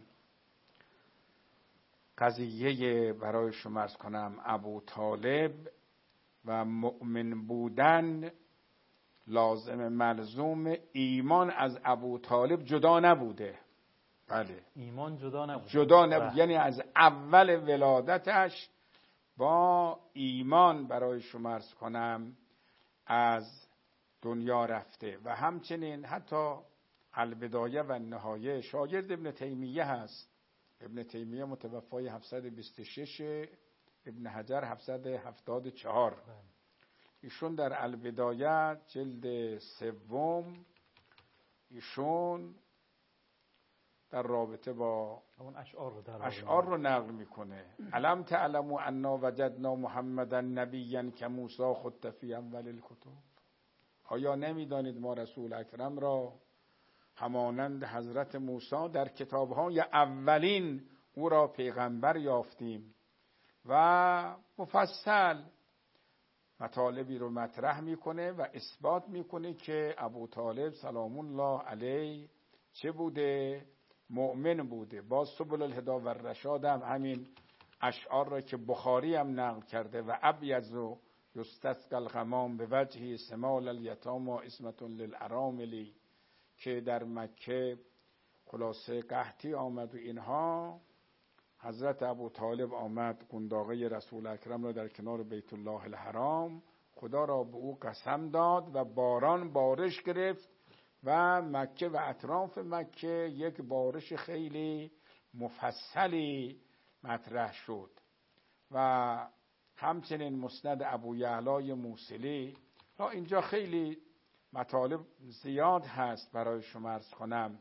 G: قضیه برای شما عرض کنم ابو طالب و مؤمن بودن لازم ملزوم ایمان از ابو طالب جدا نبوده. بله
D: ایمان جدا نبود،
G: جدا نبود، یعنی از اول ولادتش با ایمان برای شما عرض کنم از دنیا رفته. و همچنین حتی البدایه و نهایه شاگرد ابن تیمیه هست، ابن تیمیه متوفای هفتصد و بیست و شش، ابن حجر هفتصد و هفتاد و چهار. ایشون در البدایه جلد سوم ایشون در رابطه با
D: اون اشعار رو در
G: اشعار رو نقل میکنه. علم تعلموا انا وجدنا محمدا نبیا کموسی خط فی اول الکتب. آیا نمیدانید ما رسول اکرم را همانند حضرت موسی در کتاب‌های اولین او را پیغمبر یافتیم. و مفصل مطالبی رو مطرح میکنه و اثبات میکنه که ابو طالب سلام الله علیه چه بوده؟ مؤمن بوده. با سبل الهدی و الرشاد هم همین اشعار را که بخاری هم نقل کرده و ابیض و یستسقی الغمام به وجهی سمال الیتامی اسمة للارامل، که در مکه خلاصه قحطی آمد و اینها، حضرت ابو طالب آمد قنداقه رسول اکرم را در کنار بیت الله الحرام، خدا را به او قسم داد و باران بارش گرفت و مکه و اطراف مکه یک بارش خیلی مفصلی مطرح شد. و همچنین مسند ابو یعلای موصلی. اینجا خیلی مطالب زیاد هست برای شما عرض کنم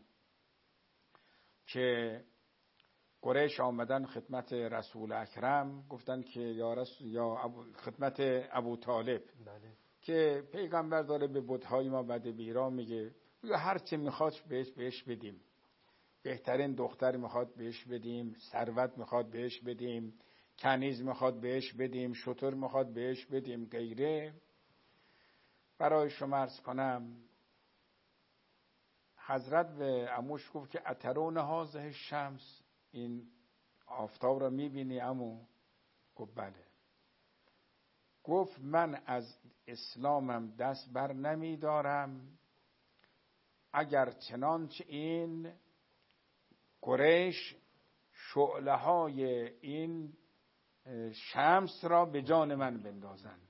G: که قریش آمدن خدمت رسول اکرم، گفتن که یا رسول یا ابو خدمت ابو طالب
A: بله.
G: که پیغمبر داره به بت‌های ما بد بیرا میگه، هر چی میخواد بهش بهش بدیم، بهترین دختر میخواد بهش بدیم، ثروت میخواد بهش بدیم، کنیز میخواد بهش بدیم، شتر میخواد بهش بدیم، غیره. برای شما عرض کنم حضرت به عموش گفت که اترون هذه شمس، این آفتاب را میبینی عمو؟ گفت بله. گفت من از اسلامم دست بر نمیدارم اگر چنانچه این قریش شعله های این شمس را به جان من بندازند،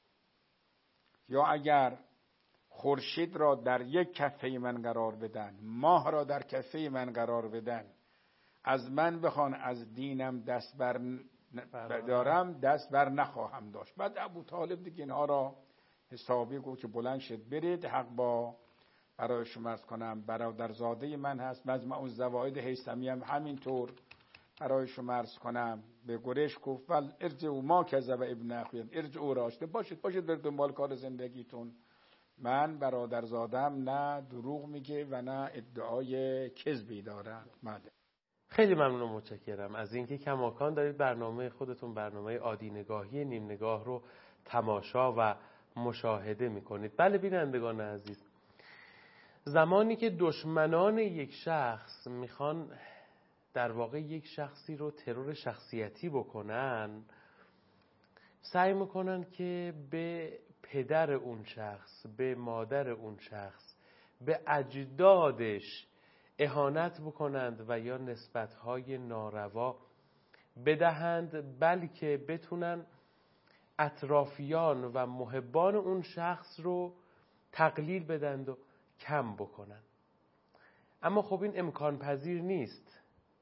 G: یا اگر خورشید را در یک کفه من قرار بدن، ماه را در کفه من قرار بدن، از من بخوان از دینم دست بر دارم، دست بر نخواهم داشت. بعد ابو طالب دیگه اینها را حسابی گفت که بلند شد برید، حق با برای شما عرض کنم برادرزاده من هست. مجمع الزوائد هیثمی هم همینطور برای شما عرض کنم به قریش گفت ول ارجعوا ما کذب ابن اخوی، ارجعوا راشده باشید باشید بر دنبال کار زندگیتون، من برادرزادم نه دروغ میگه و نه ادعای کذبی داره. بله.
A: خیلی ممنون و متشکرم از اینکه کماکان دارید برنامه خودتون، برنامه عادی نگاهی نیم نگاه رو تماشا و مشاهده میکنید. بله بینندگان عزیز، زمانی که دشمنان یک شخص میخوان در واقع یک شخصی رو ترور شخصیتی بکنن، سعی میکنن که به پدر اون شخص، به مادر اون شخص، به اجدادش اهانت بکنند و یا نسبتهای ناروا بدهند، بلکه بتونن اطرافیان و محبان اون شخص رو تقلیل بدند و کم بکنن. اما خب این امکان پذیر نیست.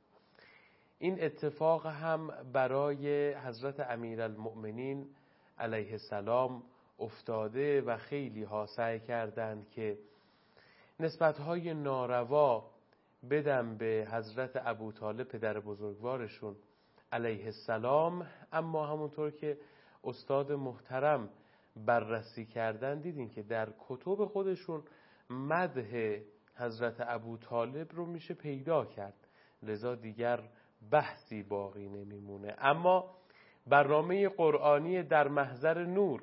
A: این اتفاق هم برای حضرت امیرالمؤمنین علیه السلام افتاده و خیلی ها سعی کردند که نسبتهای ناروا بدم به حضرت ابو طالب پدر بزرگوارشون علیه السلام. اما همونطور که استاد محترم بررسی کردن، دیدین که در کتب خودشون مدح حضرت ابو طالب رو میشه پیدا کرد، لذا دیگر بحثی باقی نمیمونه. اما برنامه قرآنی در محضر نور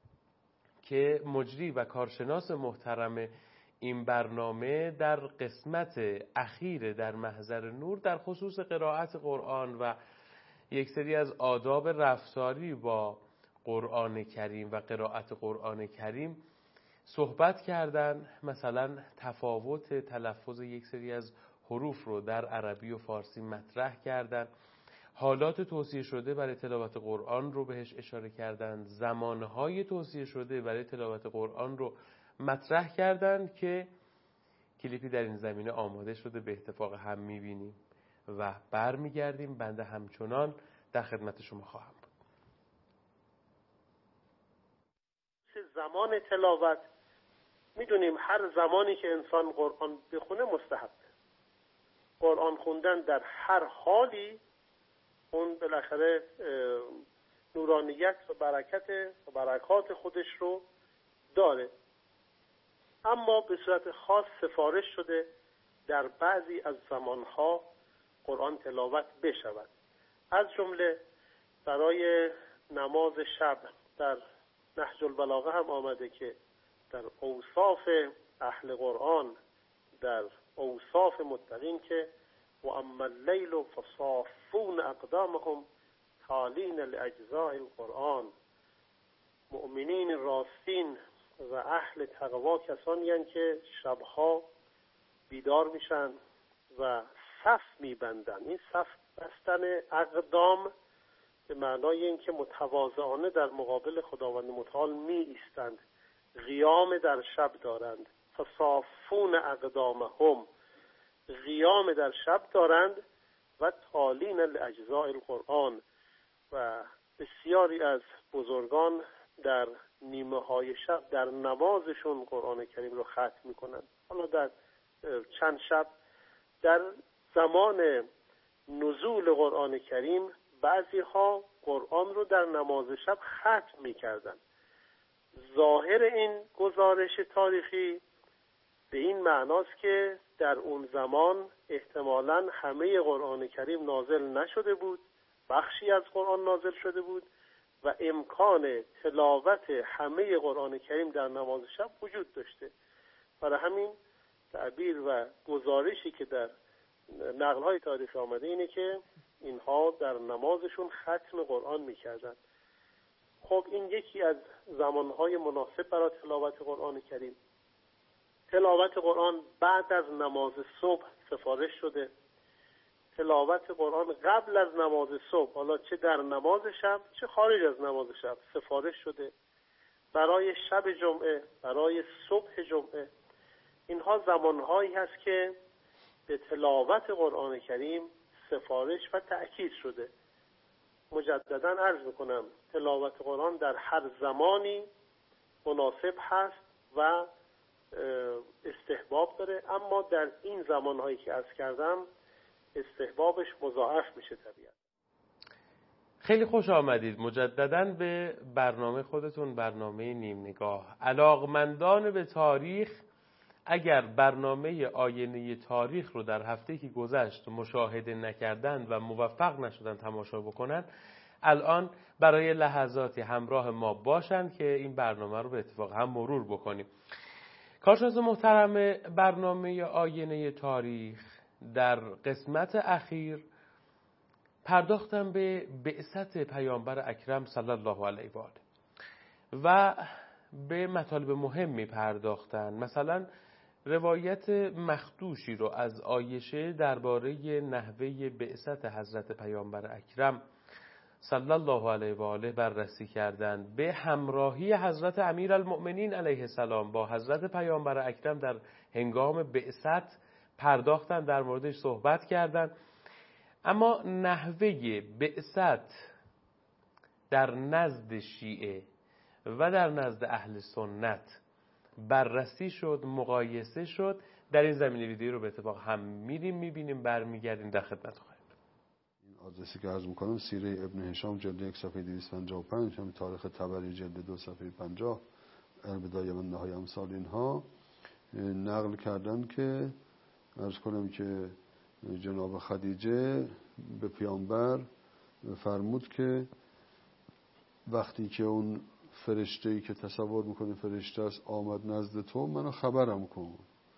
A: که مجری و کارشناس محترم این برنامه در قسمت اخیر در محضر نور در خصوص قرائت قرآن و یک سری از آداب رفتاری با قرآن کریم و قرائت قرآن کریم صحبت کردن. مثلا تفاوت تلفظ یک سری از حروف رو در عربی و فارسی مطرح کردن، حالات توصیه شده برای تلاوت قرآن رو بهش اشاره کردن، زمانهای توصیه شده برای تلاوت قرآن رو مطرح کردن که کلیپی در این زمینه آماده شده، به اتفاق هم میبینیم و برمیگردیم. بنده همچنان در خدمت شما خواهم بود.
H: زمان تلاوت میدونیم هر زمانی که انسان قرآن بخونه مستحبه. قرآن خوندن در هر حالی اون بالاخره نورانیت و برکت و برکات خودش رو داره، اما به صورت خاص سفارش شده در بعضی از زمانها قرآن تلاوت بشود. از جمله برای نماز شب در نهج البلاغه هم آمده که در اوصاف اهل قرآن، در اوصاف متقین که و اما اللیل فصافون اقدامهم تالین لاجزاء القرآن، مؤمنین راستین و اهل تقوا کسانی هستند که شبها بیدار میشن و صف میبندن. این صف بستن اقدام به معنای اینکه متواضعانه در مقابل خداوند متعال می ایستند، قیام در شب دارند. فصافون اقدامهم، قیام در شب دارند و تالین لاجزاء القرآن. و بسیاری از بزرگان در نیمه های شب در نمازشون قرآن کریم رو ختم میکنند. حالا در چند شب در زمان نزول قرآن کریم بعضی ها قرآن رو در نماز شب ختم میکردن. ظاهر این گزارش تاریخی به این معناست که در اون زمان احتمالاً همه قرآن کریم نازل نشده بود، بخشی از قرآن نازل شده بود و امکان تلاوت همه قرآن کریم در نماز شب وجود داشته. برای همین تعبیر و گزارشی که در نقل‌های تاریخی آمده اینه که اینها در نمازشون ختم قرآن می‌کردند. خب این یکی از زمانهای مناسب برای تلاوت قرآن کریم. تلاوت قرآن بعد از نماز صبح سفارش شده. تلاوت قرآن قبل از نماز صبح، حالا چه در نماز شب چه خارج از نماز شب، سفارش شده. برای شب جمعه، برای صبح جمعه، اینها زمانهایی هست که به تلاوت قرآن کریم سفارش و تأکید شده. مجددا عرض میکنم تلاوت قرآن در هر زمانی مناسب هست و استحباب داره، اما در این زمانهایی که عرض کردم استحبابش مضاعف میشه طبیعت.
A: خیلی خوش آمدید مجددا به برنامه خودتون، برنامه نیم نگاه. علاقمندان به تاریخ اگر برنامه آینه تاریخ رو در هفته که گذشت مشاهده نکردن و موفق نشدن تماشا بکنن، الان برای لحظاتی همراه ما باشن که این برنامه رو به اتفاق هم مرور بکنیم. کارشناس محترم برنامه آینه تاریخ در قسمت اخیر پرداختن به بعثت پیامبر اکرم صلی الله علیه و آله و به مطالب مهمی پرداختن. مثلا روایت مخدوشی رو از عایشه درباره نحوه بعثت حضرت پیامبر اکرم صلی الله علیه و آله بررسی کردند. به همراهی حضرت امیرالمؤمنین علیه السلام با حضرت پیامبر اکرم در هنگام بعثت پرداختن، در موردش صحبت کردند. اما نحوه بعثت در نزد شیعه و در نزد اهل سنت بررسی شد، مقایسه شد. در این زمینه ویدیو رو به اتفاق هم میریم میبینیم، برمیگردیم در خدمت خواهیم.
I: این آدرسی که عرض میکنم سیره ابن هشام جلد یک صفحه دویست و پنجاه و پنج، هم تاریخ طبری جلد دو صفحه پنجاه، البدایه و نهایه امثال اینها نقل کردن که عرض کنم که جناب خدیجه به پیامبر فرمود که وقتی که اون فرشته‌ای که تصور میکنه فرشته است آمد نزد تو، منو خبرم کن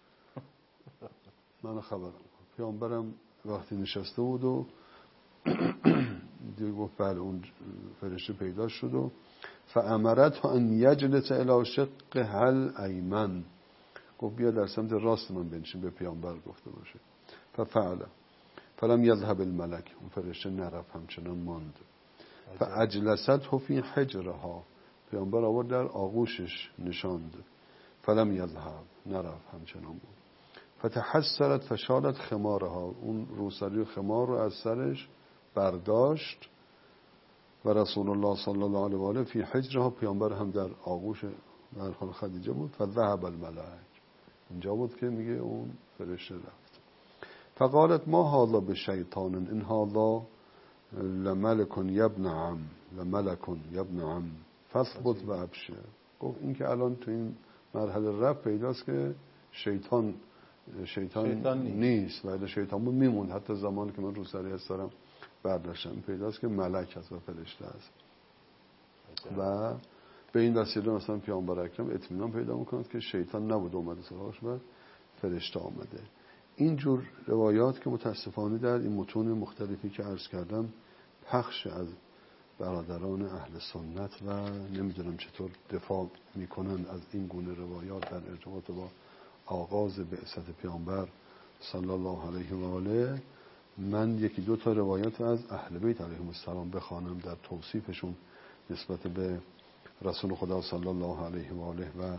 I: منو خبرم کن. پیامبرم وقتی نشسته بود و دیگه گفت بله اون فرشته پیدا شد و فامرت ان یجلس الی شق هل ایمن، گفت بیا در سمت راست من بنشین، به پیامبر گفته باشه. ففعل فلم یذهب الملک، اون فرشته نرفت، همچنان ماند. فاجلسته فی حجرها، پیامبر آورد در آغوشش نشاند. فلم یذهب، نرفت، همچنان بود. فتحسرت فشالت خمارها، اون روسری خمار رو از سرش برداشت. و رسول الله صلی الله علیه و آله فی حجرها، پیامبر هم در آغوش مرحوم خدیجه بود. فذهب الملک، اینجا بود که میگه اون فرشته رفت. فقالت ما هذا بشیطان ان هذا لملک یبن عم لملک یبن عم فاثبت و ابشر. گفت این که الان تو این مرحله رفت پیداست که شیطان شیطان, شیطان نیست، ولی شیطان بود میموند حتی زمانی که من روسری هستم برداشتم. پیداست که ملک هست و فرشته است. و به این وسیله مثلا پیامبر اکرم اطمینان پیدا میکنند که شیطان نبود اومده سراغش و فرشته آمده. اینجور روایات که متاسفانه در این متون مختلفی که عرض کردم پخش از برادران اهل سنت و نمیدونم چطور دفاع میکنن از این گونه روایات در ارتباط با آغاز بعثت پیامبر صلی الله علیه و آله من یکی دو تا روایت از اهل بیت علیهم السلام بخوانم در توصیفشون نسبت به رسول خدا صلی الله علیه و آله و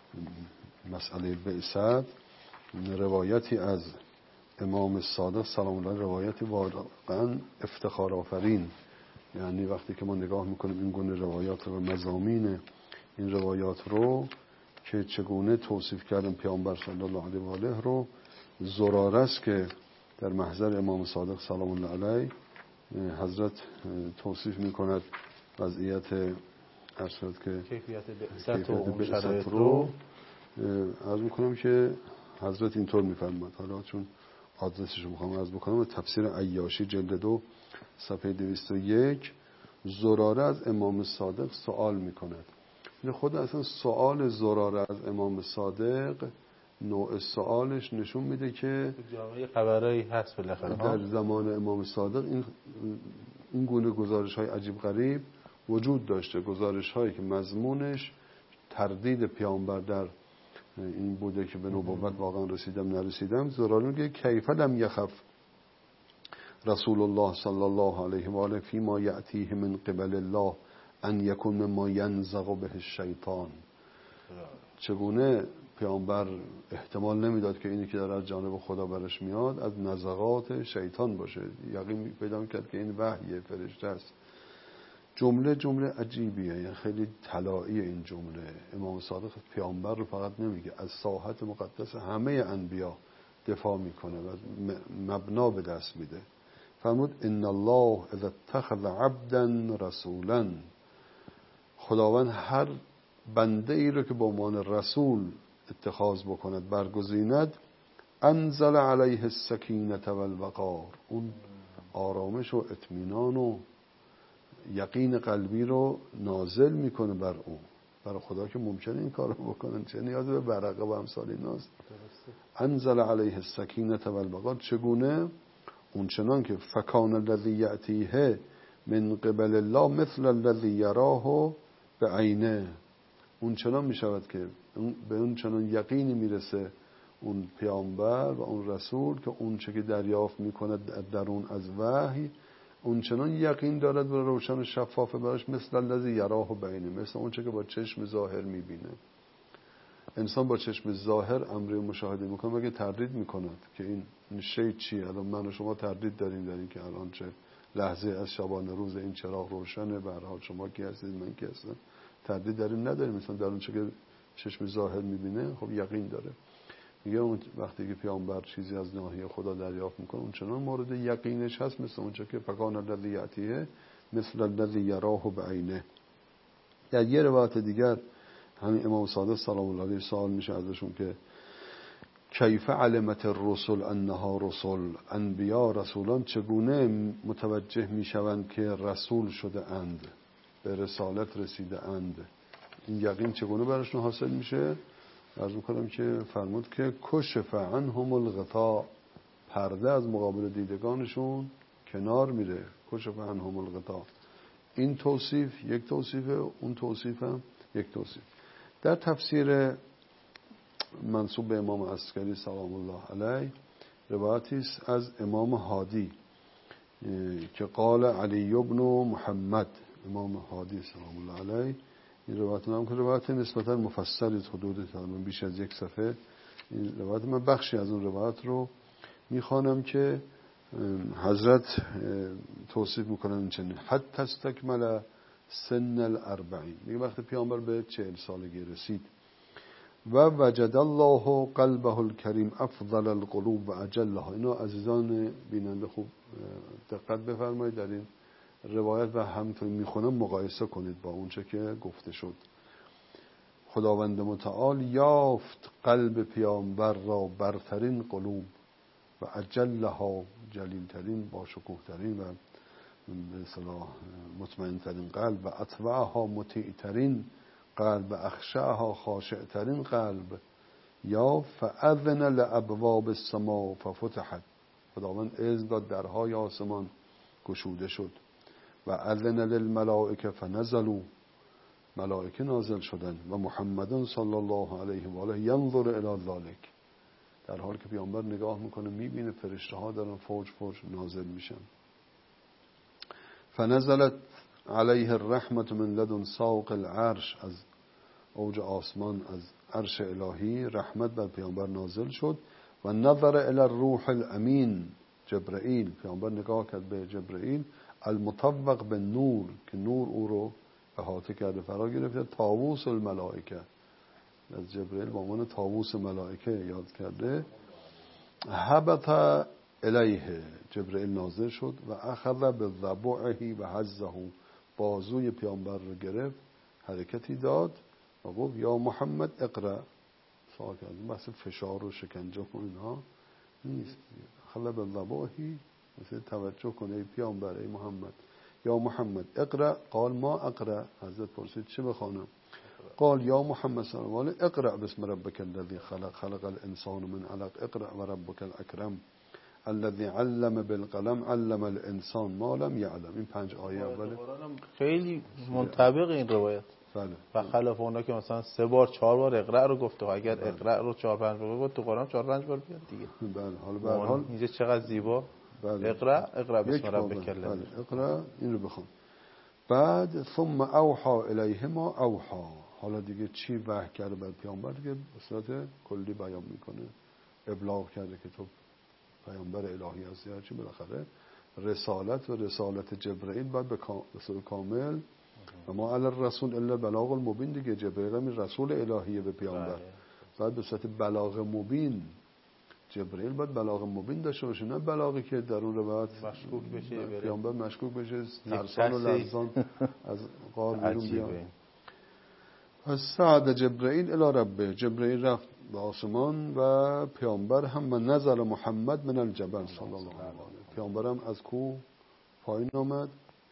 I: مسئله بعثت. روایتی از امام صادق سلام الله روایتی واقعا افتخار آفرین، یعنی وقتی که ما نگاه میکنیم این گونه روایات رو و مضامین این روایات رو که چگونه توصیف کردن پیامبر صلی الله علیه و آله رو، زراره است که در محضر امام صادق سلام الله علیه حضرت توصیف میکند وضعیت ارشد که
A: کیفیت بعثت و اون
I: بعثت
A: شرایط
I: رو
A: رو
I: عرض میکنم که حضرت اینطور میفرماد. حالا چون آدرسش رو میخوام عرض بکنم، تفسیر عیاشی جلد دو صفحه دویست و یک، زراره از امام صادق سوال میکند. خود اصلا سوال زراره از امام صادق، نوع سوالش نشون میده که
A: جامعه خبرایی هست بالاخره
I: در زمان امام صادق این این گونه گزارش های عجیب غریب وجود داشته، گزارش هایی که مضمونش تردید پیامبر در این بوده که به نبوت واقعا رسیدم نرسیدم. زراره میگه کیف لم یخف رسول الله صلی الله علیه و آله فیما یأتیه من قبل الله ان یکون مما ینزغ به الشیطان. چگونه پیامبر احتمال نمیداد که اینی که داره از جانب خدا برش میاد از نزغات شیطان باشه، یقین پیدا میکرد که این وحی فرشته است. جمله جمله عجیبیه، یعنی خیلی طلایی این جمله. امام صادق پیامبر رو فقط نمیگه، از ساحت مقدس همه انبیا دفاع میکنه و مبنا به دست میده. فرمود ان الله اذا اتخذ عبدا رسولا، خداوند هر بنده ای رو که به عنوان رسول اتخاذ بکند برگزیند، انزل علیه السکینه والوقار، اون آرامش و اطمینان و یقین قلبی رو نازل میکنه بر اون. برای خدا که ممکنه این کارو بکنن، چه نیاز به برقه و امثال ایناست. انزل علیه السکینه والوقار، چگونه؟ اون چنان که فکان الذی یأتیه من قبل الله مثل الذی یراه بعینه، اون چنان میشود که به اون چنان یقینی میرسه اون پیامبر و اون رسول که اون چه که دریافت میکند در اون از وحی اون چنان یقین دارد و روشن و شفاف براش، مثل الذی یراه بعینه، مثل اون چه که با چشم ظاهر میبینه. انسان با چشم ظاهر امری مشاهده میکنه مگه تردید میکند که این این شی چیه؟ الان من و شما تردید داریم در این که الان چه لحظه از شبانه روز این چراغ روشنه، به هر حال شما کی هستید من کی هستم، تردید داریم نداریم. مثلا در اون چه که چشم ظاهر میبینه خب یقین داره. میگه اون وقتی که پیامبر چیزی از ناحیه خدا دریافت میکنه اون چنان مورد یقینش هست، مثل اون چه که فکان الذی یأتیه مثل الذی یراه بعینه. در یه روایت دیگر همین امام صادق سلام الله علیه سوال میشه ازشون که کیف علمت الرسل انها رسل، انبیا رسولان چگونه متوجه میشوند که رسول شده اند، به رسالت رسیده اند، این یقین چگونه براشون حاصل میشه؟ عرض میکنم که فرمود که کشف عنهم الغطاء، پرده از مقابل دیدگانشون کنار میره. کشف عنهم الغطاء، این توصیف یک توصیفه، اون توصیف هم یک توصیف. در تفسیر منسوب به امام عسکری سلام الله علیه روایتی است از امام هادی که قال علی بن محمد، امام هادی سلام الله علیه، این روایت نام که روایت نسبتا مفصلی حدود تقریبا بیش از یک صفحه. این روایت من بخشی از اون روایت رو میخوانم که حضرت توصیف میکنن چنین حتی استکمل سن الاربعین، میگه وقتی پیامبر به چهل سالگی رسید، و وجد الله قلبه الکریم افضل القلوب و اجلها. اینا عزیزان بیننده خوب دقت بفرمایید، در این روایت و همینطور میخونم مقایسه کنید با اونچه که گفته شد. خداوند متعال یافت قلب پیامبر را برترین قلوب و اجلها جلیلترین با شکوهترین و به اصطلاح مطمئنترین قلب، و اطوعها مطیعترین قلب و اخشعها خاشعترین قلب. یا فاذن لابواب السما ففتحت، خداوند اذن داد درهای آسمان گشوده شد. و اذن للملائکه فنزلوا، ملائکه نازل شدند. و محمد صلی الله علیه و آله ینظر الی ذلک، در حالی که پیامبر نگاه میکنه میبینه فرشته ها دارن فوج فوج نازل میشن. فنزلت علیه الرحمت من لدن ساق العرش، از اوج آسمان از عرش الهی رحمت بر پیامبر نازل شد. و نظر الی الروح الامین جبرئیل، پیامبر نگاه کرد به جبرئیل المطوق به نور که نور او رو احاطه کرده فرا گرفته. طاووس الملائکه، از جبرئیل با عنوان طاووس ملائکه یاد کرده. هبط الیه، جبرئیل نازل شد و اخذ به ضبعه و حزه، بازوی پیامبر رو گرفت حرکتی داد و گفت یا محمد اقرأ. سوال کرد بحث فشار و شکنجه و اینها نیست. اخذ به ضبعه، مثل توجه کنه ای پیامبر ای محمد، یا محمد اقرأ. قال ما اقرأ، حضرت پرسید چه بخوانم؟ قال یا محمد صلی الله علیه و آله اقرأ بسم ربک الذی خلق خلق الانسان من علق اقرأ و ربک الاکرم الذی علم بالقلم علم الانسان ما لم یعلم. این پنج آیه اوله
J: خیلی منطبق این روایت.
I: بله.
J: و خلاف اونا که مثلا سه بار چهار بار اقرأ رو گفته، اگر بله. اقرأ رو چهار پنج بار گفت تو قرآن چهار پنج بار بیاد دیگه.
I: بله. حالا به هر حال
J: اینجا چقدر زیبا.
I: بله.
J: اقرأ اقرأ بسم ربک
I: الذی.
J: بله.
I: اقرأ این رو بخون. بعد ثم اوحى الیه ما اوحى، حالا دیگه چی وحی کرده بر پیامبر که به صورت کلی بیان میکنه، ابلاغ کرده که تو پیامبر الهی هستی، هر چی بالاخره رسالت و رسالت جبرئیل باید به صورت کامل و ما علی الرسول الا بلاغ المبین دیگه. جبرئیل هم رسول الهیه به پیامبر، باید به صورت بلاغ مبین. جبرئیل باید بلاغ مبین داشته باشه، نه بلاغی که در اون روایت
J: مشکوک بشه،
I: پیامبر مشکوک بشه، ترسان و لرزان از غار بیرون بیاد. پس صعد جبرئیل الی ربه، جبرئیل رفت به آسمان و پیامبر هم و نزل محمد من الجبل صلی الله علیه و پیامبر هم از کوه پایین آمد.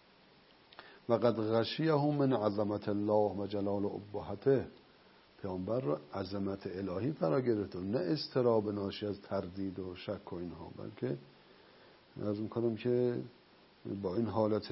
I: و قد غشیه من عظمت الله و جلال ابهته، پیامبر رو عظمت الهی فرا گرفت، نه اضطراب ناشی از تردید و شک و اینها، بلکه عرض می‌کنم که با این حالت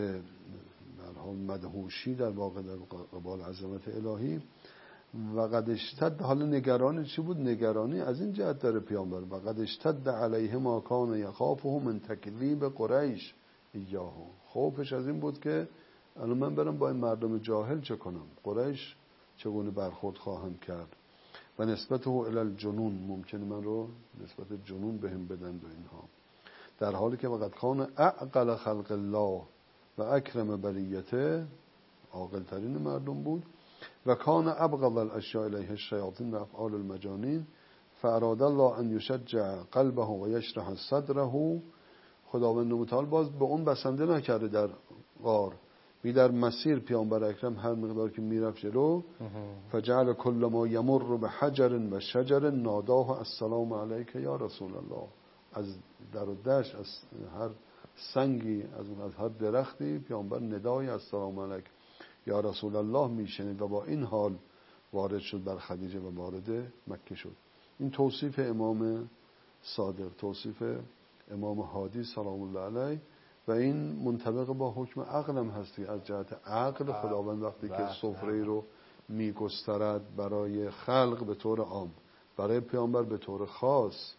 I: در حال مدهوشی در واقع در قبال عظمت الهی. و قد اشتد، حالا نگرانی چی بود؟ نگرانی از این جهت داره پیامبر و قد اشتد علیه ما کان یخافه من تکذیب قریش ایاه، خوفش از این بود که الان من برم با این مردم جاهل چه کنم، قریش چگونه برخورد خواهند کرد. و نسبته الی الجنون، ممکنه من رو نسبت جنون بهم بدن و اینها، در حالی که وقت کان اعقل خلق الله و اکرم بریته، عاقل ترین مردم بود. و کان ابغض الاشیاء الیه الشیاطین و افعال المجانین فاراد الله ان یشجع قلبه و یشرح صدره. خداوند متعال باز به اون بسنده نکرده در غار، بی در مسیر پیامبر اکرم هر مقدار که میرفت جلو، فجعل کل ما یمر به حجر و شجر ناداه السلام علیک یا رسول الله. از در و دشت، از هر سنگی، از از هر درختی پیامبر ندای السلام علیک یا رسول الله میشنید و با این حال وارد شد بر خدیجه و وارد مکه شد. این توصیف امام صادق، توصیف امام هادی سلام الله علیه، و این منطبق با حکم عقلم هستی. از جهت عقل خداوند وقتی که سفره رو میگسترد برای خلق به طور عام، برای پیامبر به طور خاص،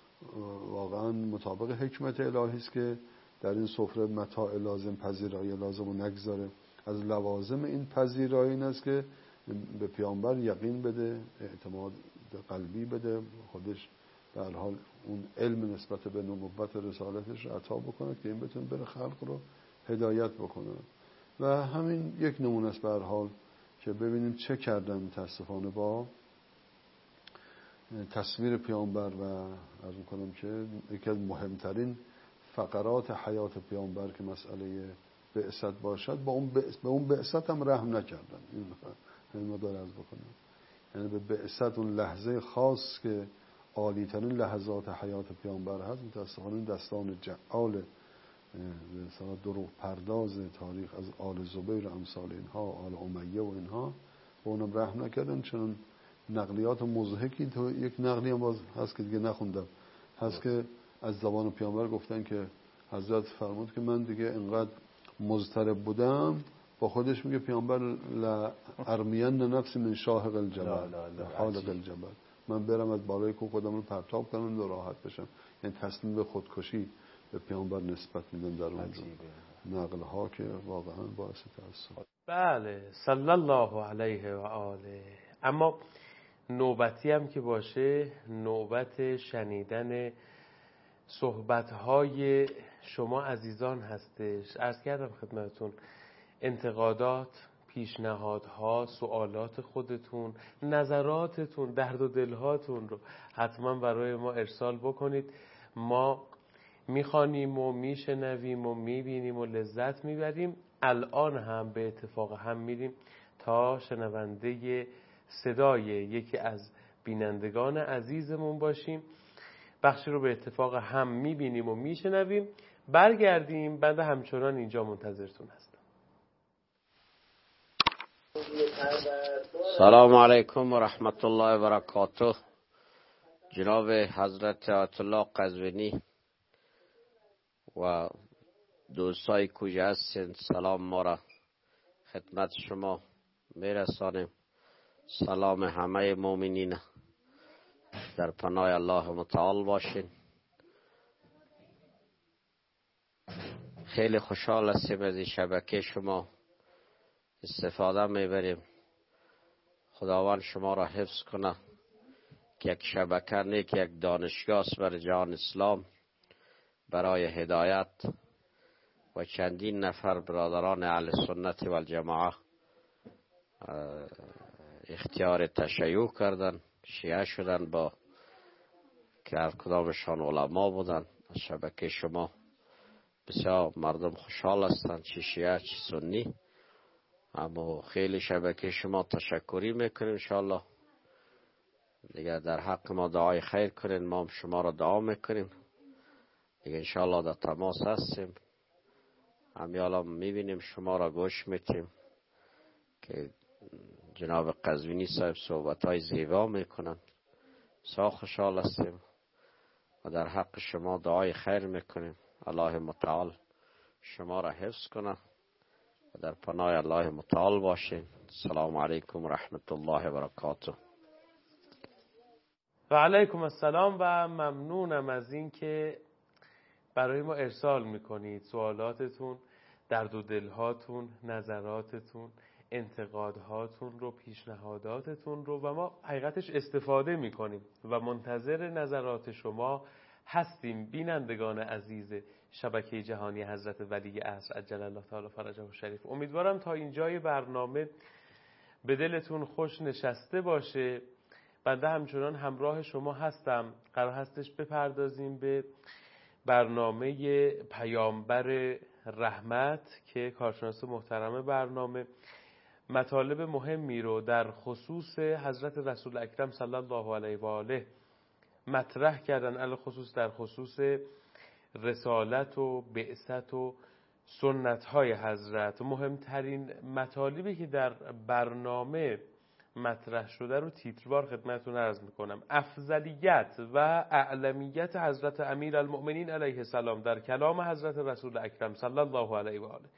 I: واقعا مطابق حکمت الهی است که در این سفره متاع لازم، پذیرایی لازم رو نگذاره. از لوازم این پذیرایی این است که به پیامبر یقین بده، اعتماد قلبی بده، خودش به هر حال اون علم نسبت به نبوت رسالتش رو عطا بکنه که این بتونه بره خلق رو هدایت بکنه. و همین یک نمونه است به هر حال که ببینیم چه کردن متاسفانه با تصویر پیامبر. و عرض می‌کنم که یکی از مهمترین فقرات حیات پیامبر که مسئله بعثت باشد، با اون به اون بعثت هم رحم نکردن. این ما داره عرض بکنم، یعنی به بعثت اون لحظه خاص که عالی ترین لحظات حیات پیامبر هست، متاسفانه این دستان جعال مثلا دروغ پرداز تاریخ از آل زبیر و امثال اینها، آل امیه و اینها، به اونم رحم نکردن. چون نقلیات مضحکی، تو یک نقلی هم باز هست که دیگه نخوندم، هست که از زبان پیامبر گفتن که حضرت فرمود که من دیگه انقدر مضطرب بودم، با خودش میگه پیامبر لا ارمین نفسی من شاهق الجبل حالق الجبل، من برم از بالای کوه خودم رو پرتاب کنم و راحت بشم. یعنی تصمیم به خودکشی به پیامبر نسبت میدن در اونجا. نقل ها که واقعا باعث تأسف.
A: بله صلی الله علیه و آله. اما نوبتی هم که باشه، نوبت شنیدن صحبت‌های شما عزیزان هستش. عرض کردم خدمتتون انتقادات، پیشنهادها، سوالات خودتون، نظراتتون، درد و دلهاتون رو حتما برای ما ارسال بکنید. ما میخوانیم و میشنویم و میبینیم و لذت میبریم. الان هم به اتفاق هم میریم تا شنونده صدای یکی از بینندگان عزیزمون باشیم. بخشی رو به اتفاق هم میبینیم و میشنویم. برگردیم، بنده همچنان اینجا منتظرتون هستم.
K: سلام علیکم و رحمت الله و برکاته. جناب حضرت آیت الله قزوینی و دوستای کجا هستین، سلام ما را خدمت شما میرسانیم. سلام همه مؤمنین در پناه الله متعال باشین. خیلی خوشحال هستیم از این شبکه شما استفاده میبریم. خداوند شما را حفظ کنه که یک شبکه نه که یک دانشگاه است برای جهان اسلام، برای هدایت و چندین نفر برادران اهل سنت و الجماعه اختیار تشیع کردن، شیعه شدن، با که هر کدامشان علما بودن. از شبکه شما بسیار مردم خوشحال هستند، چی شیعه چی سنی. اما خیلی شبکه شما تشکری میکنیم. انشاءالله دیگه در حق ما دعای خیر کنین، ما هم شما را دعا میکنیم دیگه. انشاءالله در تماس هستیم. همیالا میبینیم شما را گوش میتیم که جناب قزوینی صاحب صحبت های زیبا میکنن. بسیار خوشحال هستیم و در حق شما دعای خیر میکنیم. الله متعال شما را حفظ کنه و در پناه الله متعال باشین. السلام علیکم و رحمت الله و برکاته.
A: و علیکم السلام و ممنونم از این که برای ما ارسال میکنید سوالاتتون، درد و دلهاتون، نظراتتون، انتقادهاتون رو، پیشنهاداتتون رو، و ما حقیقتش استفاده میکنیم و منتظر نظرات شما هستیم. بینندگان عزیز شبکه جهانی حضرت ولی عصر عجل الله تعالی فرجه الشریف، امیدوارم تا اینجای برنامه به دلتون خوش نشسته باشه. بنده همچنان همراه شما هستم. قرار هستش بپردازیم به برنامه پیامبر رحمت که کارشناس محترم برنامه مطالب مهمی رو در خصوص حضرت رسول اکرم صلی الله علیه و آله مطرح کردن، علاوه خصوص در خصوص رسالت و بعثت و سنت های حضرت. مهمترین مطالبی که در برنامه مطرح شده رو تیتروار خدمتتون عرض میکنم. افضلیت و اعلمیت حضرت امیر المؤمنین علیه السلام در کلام حضرت رسول اکرم صلی الله علیه و آله،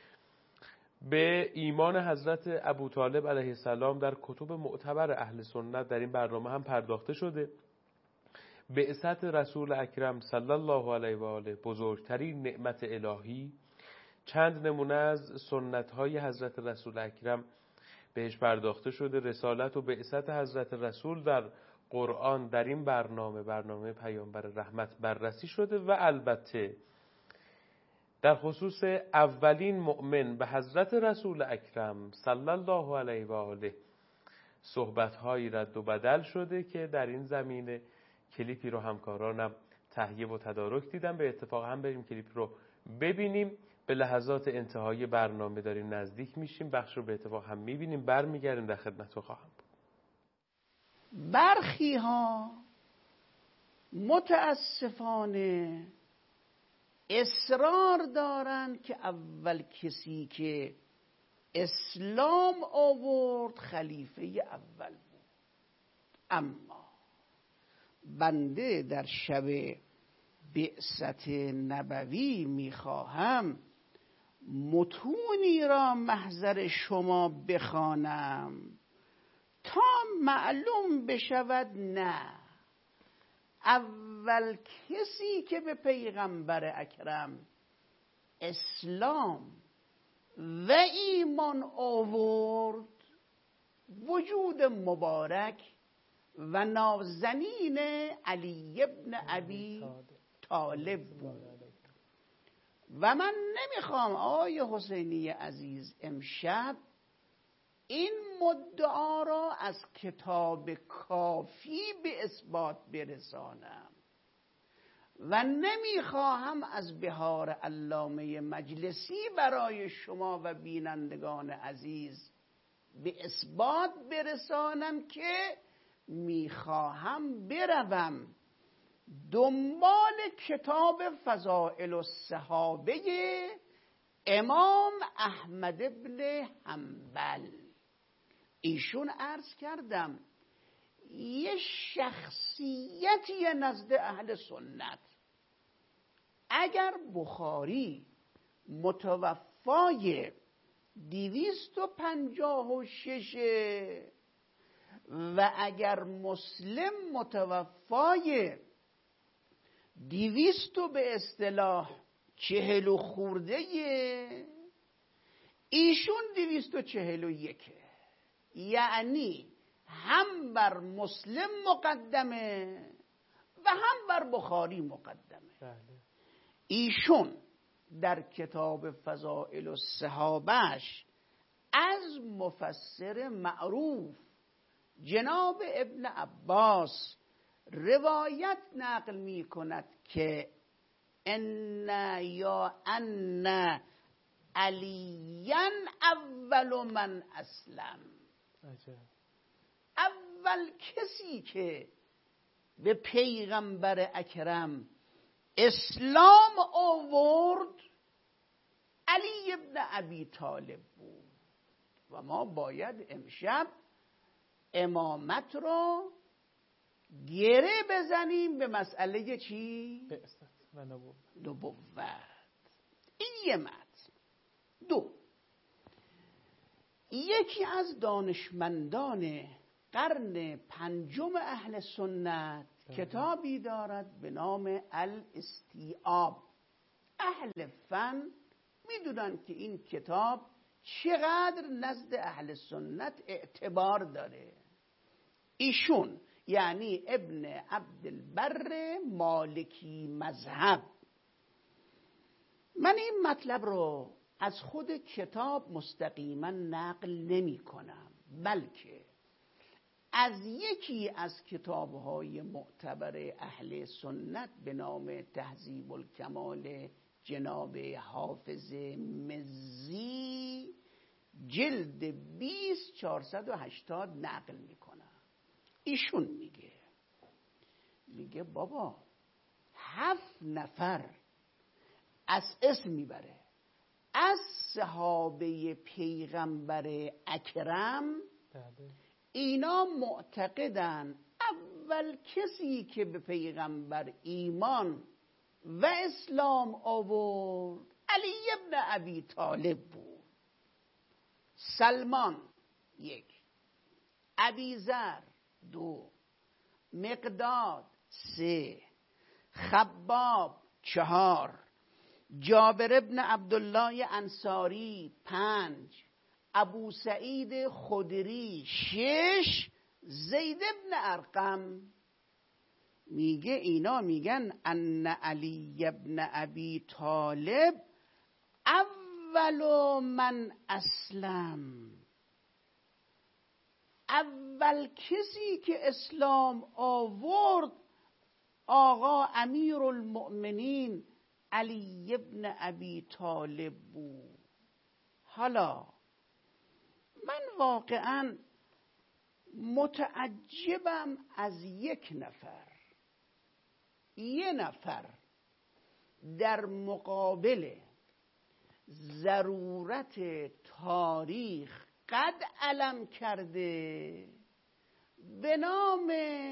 A: به ایمان حضرت ابوطالب علیه السلام در کتب معتبر اهل سنت در این برنامه هم پرداخته شده. بعثت رسول اکرم صلی الله علیه و آله، بزرگترین نعمت الهی. چند نمونه از سنت های حضرت رسول اکرم بهش پرداخته شده. رسالت و بعثت حضرت رسول در قرآن در این برنامه، برنامه پیامبر رحمت، بررسی شده. و البته در خصوص اولین مؤمن به حضرت رسول اکرم صلی الله علیه و آله صحبت‌هایی رد و بدل شده که در این زمینه کلیپی رو همکارانم تهیه و تدارک دیدم. به اتفاق هم بریم کلیپ رو ببینیم. به لحظات انتهای برنامه داریم نزدیک میشیم. بخش رو به اتفاق هم میبینیم، برمیگردیم در خدمتتون خواهم بود.
L: برخی ها متاسفانه اصرار دارند که اول کسی که اسلام آورد خلیفه اول بود. اما بنده در شب بعثت نبوی میخواهم متونی را محضر شما بخوانم تا معلوم بشود نه اول کسی که به پیغمبر اکرم اسلام و ایمان آورد وجود مبارک و نازنین علی ابن ابی طالب بود. و من نمیخوام آقای حسینی عزیز امشب این مدعا را از کتاب کافی به اثبات برسانم و نمیخواهم از بهار علامه مجلسی برای شما و بینندگان عزیز به اثبات برسانم که میخواهم بروم دنبال کتاب فضائل الصحابه امام احمد ابن حنبل. ایشون عرض کردم یه شخصیتی نزد اهل سنت، اگر بخاری متوفای دویست و پنجاه و شش و اگر مسلم متوفای دویست و به اصطلاح چهل و خورده، ایشون دویست و چهل و یکه، یعنی هم بر مسلم مقدمه و هم بر بخاری مقدمه. بله. ایشون در کتاب فضائل الصحابهش از مفسر معروف جناب ابن عباس روایت نقل می کند که ان یا ان علیاً اول من اسلم. اول کسی که به پیغمبر اکرم اسلام آورد علی ابن ابی طالب بود. و ما باید امشب امامت رو گره بزنیم به مسئله چی؟ بعثت و نبوت. این یه متن. دو، یکی از دانشمندان قرن پنجم اهل سنت کتابی دارد به نام الاستیعاب. اهل فن میدونن که این کتاب چقدر نزد اهل سنت اعتبار داره. ایشون یعنی ابن عبدالبر مالکی مذهب، من این مطلب رو از خود کتاب مستقیما نقل نمی کنم، بلکه از یکی از کتابهای معتبر اهل سنت به نام تهذیب الکمال جناب حافظ مزی جلد بیست چهارصد و هشتاد نقل می کنم. ایشون میگه میگه بابا هفت نفر از اسم میبره از صحابه پیغمبر اکرم، اینا معتقدن اول کسی که به پیغمبر ایمان و اسلام آورد علی ابن ابی طالب بود. سلمان یک، ابیذر دو، مقداد سه، خباب چهار، جابر ابن عبدالله انصاری پنج، ابو سعید خدری شش، زید ابن ارقم. میگه اینا میگن ان علی ابن ابی طالب اول من اسلم، اول کسی که اسلام آورد آقا امیر المؤمنین علی ابن ابی طالب بود. حالا من واقعا متعجبم از یک نفر، یه نفر در مقابل ضرورت تاریخ قد علم کرده به نام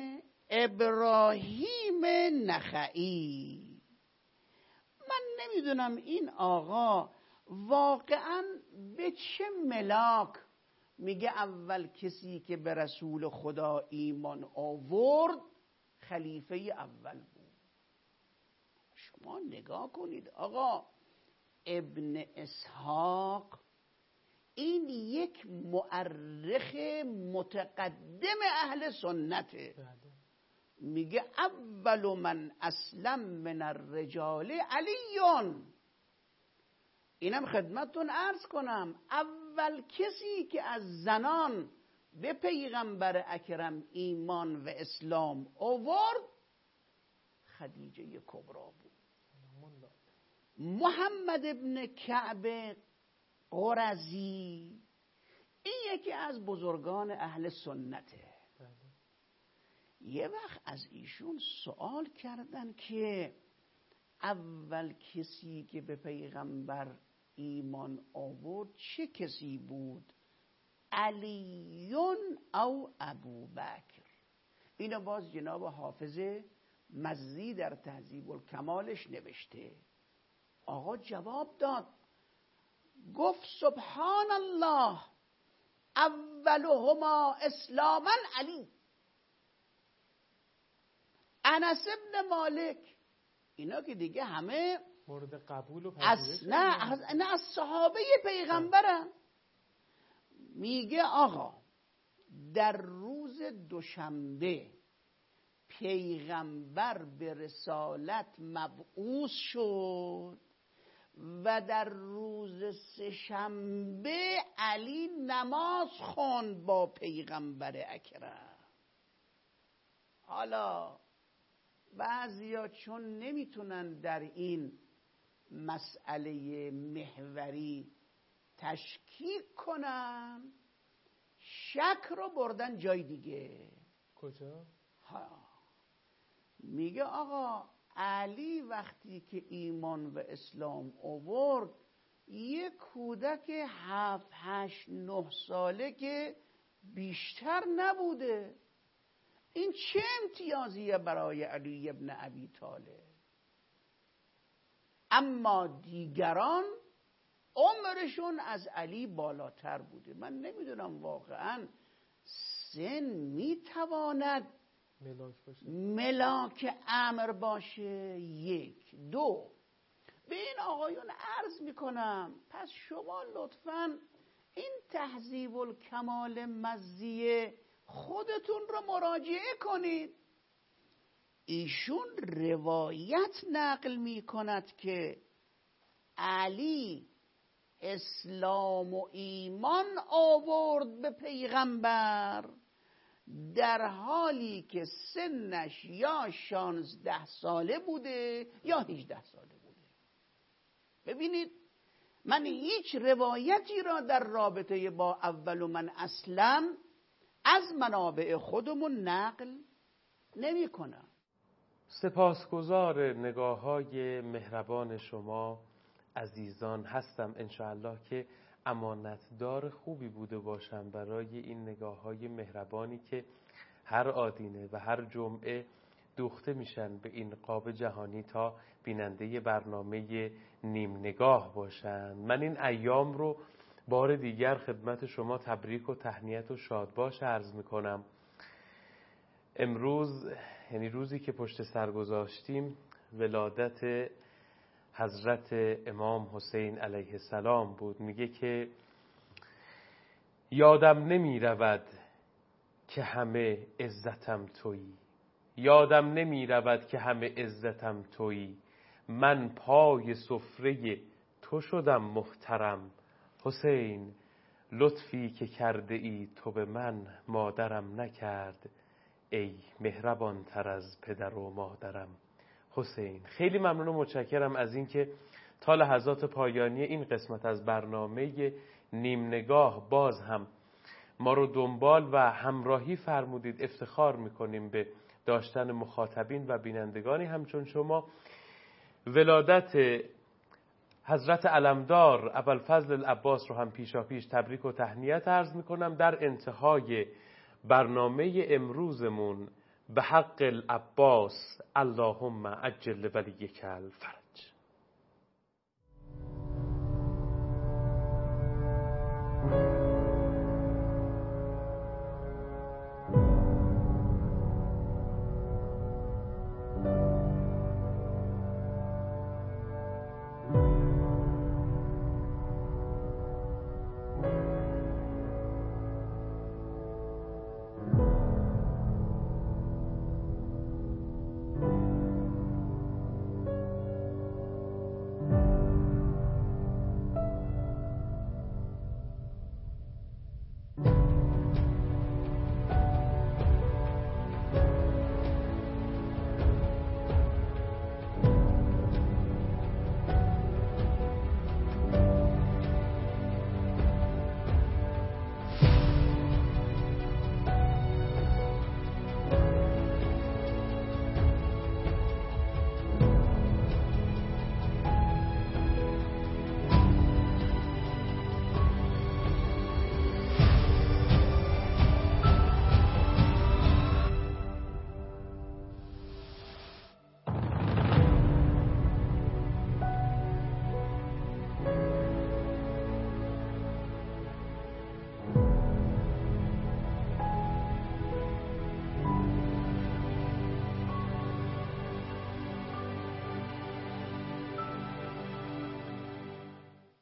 L: ابراهیم نخعی. من نمیدونم این آقا واقعا به چه ملاک میگه اول کسی که به رسول خدا ایمان آورد خلیفه اول بود. شما نگاه کنید آقا، ابن اسحاق این یک مورخ متقدم اهل سنته. میگه اول من اسلم من الرجال علیون. اینم خدمتتون عرض کنم، اول کسی که از زنان به پیغمبر اکرم ایمان و اسلام آورد خدیجه کبرا بود. محمد ابن کعب قرظی این یکی از بزرگان اهل سنته. یه وقت از ایشون سوال کردن که اول کسی که به پیغمبر ایمان آورد چه کسی بود؟ علیون او ابوبکر؟ اینو باز جناب حافظ مزی در تهذیب الکمالش نوشته. آقا جواب داد، گفت سبحان الله اولهما اسلاما علی. انس ابن مالک اینا که دیگه همه
A: مورد قبول و
L: از نه از نه از صحابه پیغمبرن. میگه آقا در روز دوشنبه پیغمبر به رسالت مبعوث شد و در روز سه‌شنبه علی نماز خواند با پیغمبر اکرم. حالا بعضیا چون نمیتونن در این مسئله محوری تشکیک کنن، شک رو بردن جای دیگه.
A: کجا؟
L: ها. میگه آقا علی وقتی که ایمان و اسلام آورد یک کودک هفت هشت نه ساله که بیشتر نبوده. این چه امتیازیه برای علی ابن ابی طالب؟ اما دیگران عمرشون از علی بالاتر بوده. من نمیدونم واقعا سن میتواند
A: ملاک باشه.
L: ملاک امر باشه. یک دو به این آقایون عرض میکنم پس شما لطفاً این تهذیب الکمال مزیه خودتون رو مراجعه کنید. ایشون روایت نقل می کند که علی اسلام و ایمان آورد به پیغمبر در حالی که سنش یا شانزده ساله بوده یا هجده ساله بوده. ببینید من هیچ روایتی را در رابطه با اول من اسلم از منابع خودمون نقل نمی کنم.
A: سپاسگزار نگاه های مهربان شما عزیزان هستم. انشاءالله که امانتدار خوبی بوده باشم برای این نگاه های مهربانی که هر آدینه و هر جمعه دوخته میشن به این قاب جهانی تا بیننده برنامه نیم نگاه باشن. من این ایام رو بار دیگر خدمت شما تبریک و تهنیت و شادباش عرض میکنم. امروز یعنی روزی که پشت سر گذاشتیم ولادت حضرت امام حسین علیه السلام بود. میگه که یادم نمی رود که همه عزتم تویی، یادم نمی رود که همه عزتم تویی، من پای سفره تو شدم محترم. حسین لطفی که کرده ای تو به من مادرم نکرد، ای مهربان تر از پدر و مادرم. حسین خیلی ممنون و متشکرم از اینکه تا لحظات پایانی این قسمت از برنامه نیم نگاه باز هم ما رو دنبال و همراهی فرمودید. افتخار میکنیم به داشتن مخاطبین و بینندگانی همچون شما. ولادت حضرت علمدار ابوالفضل العباس رو هم پیشا پیش تبریک و تهنیت عرض میکنم. در انتهای برنامه امروزمون به حق العباس اللهم عجل ولیک الفرج.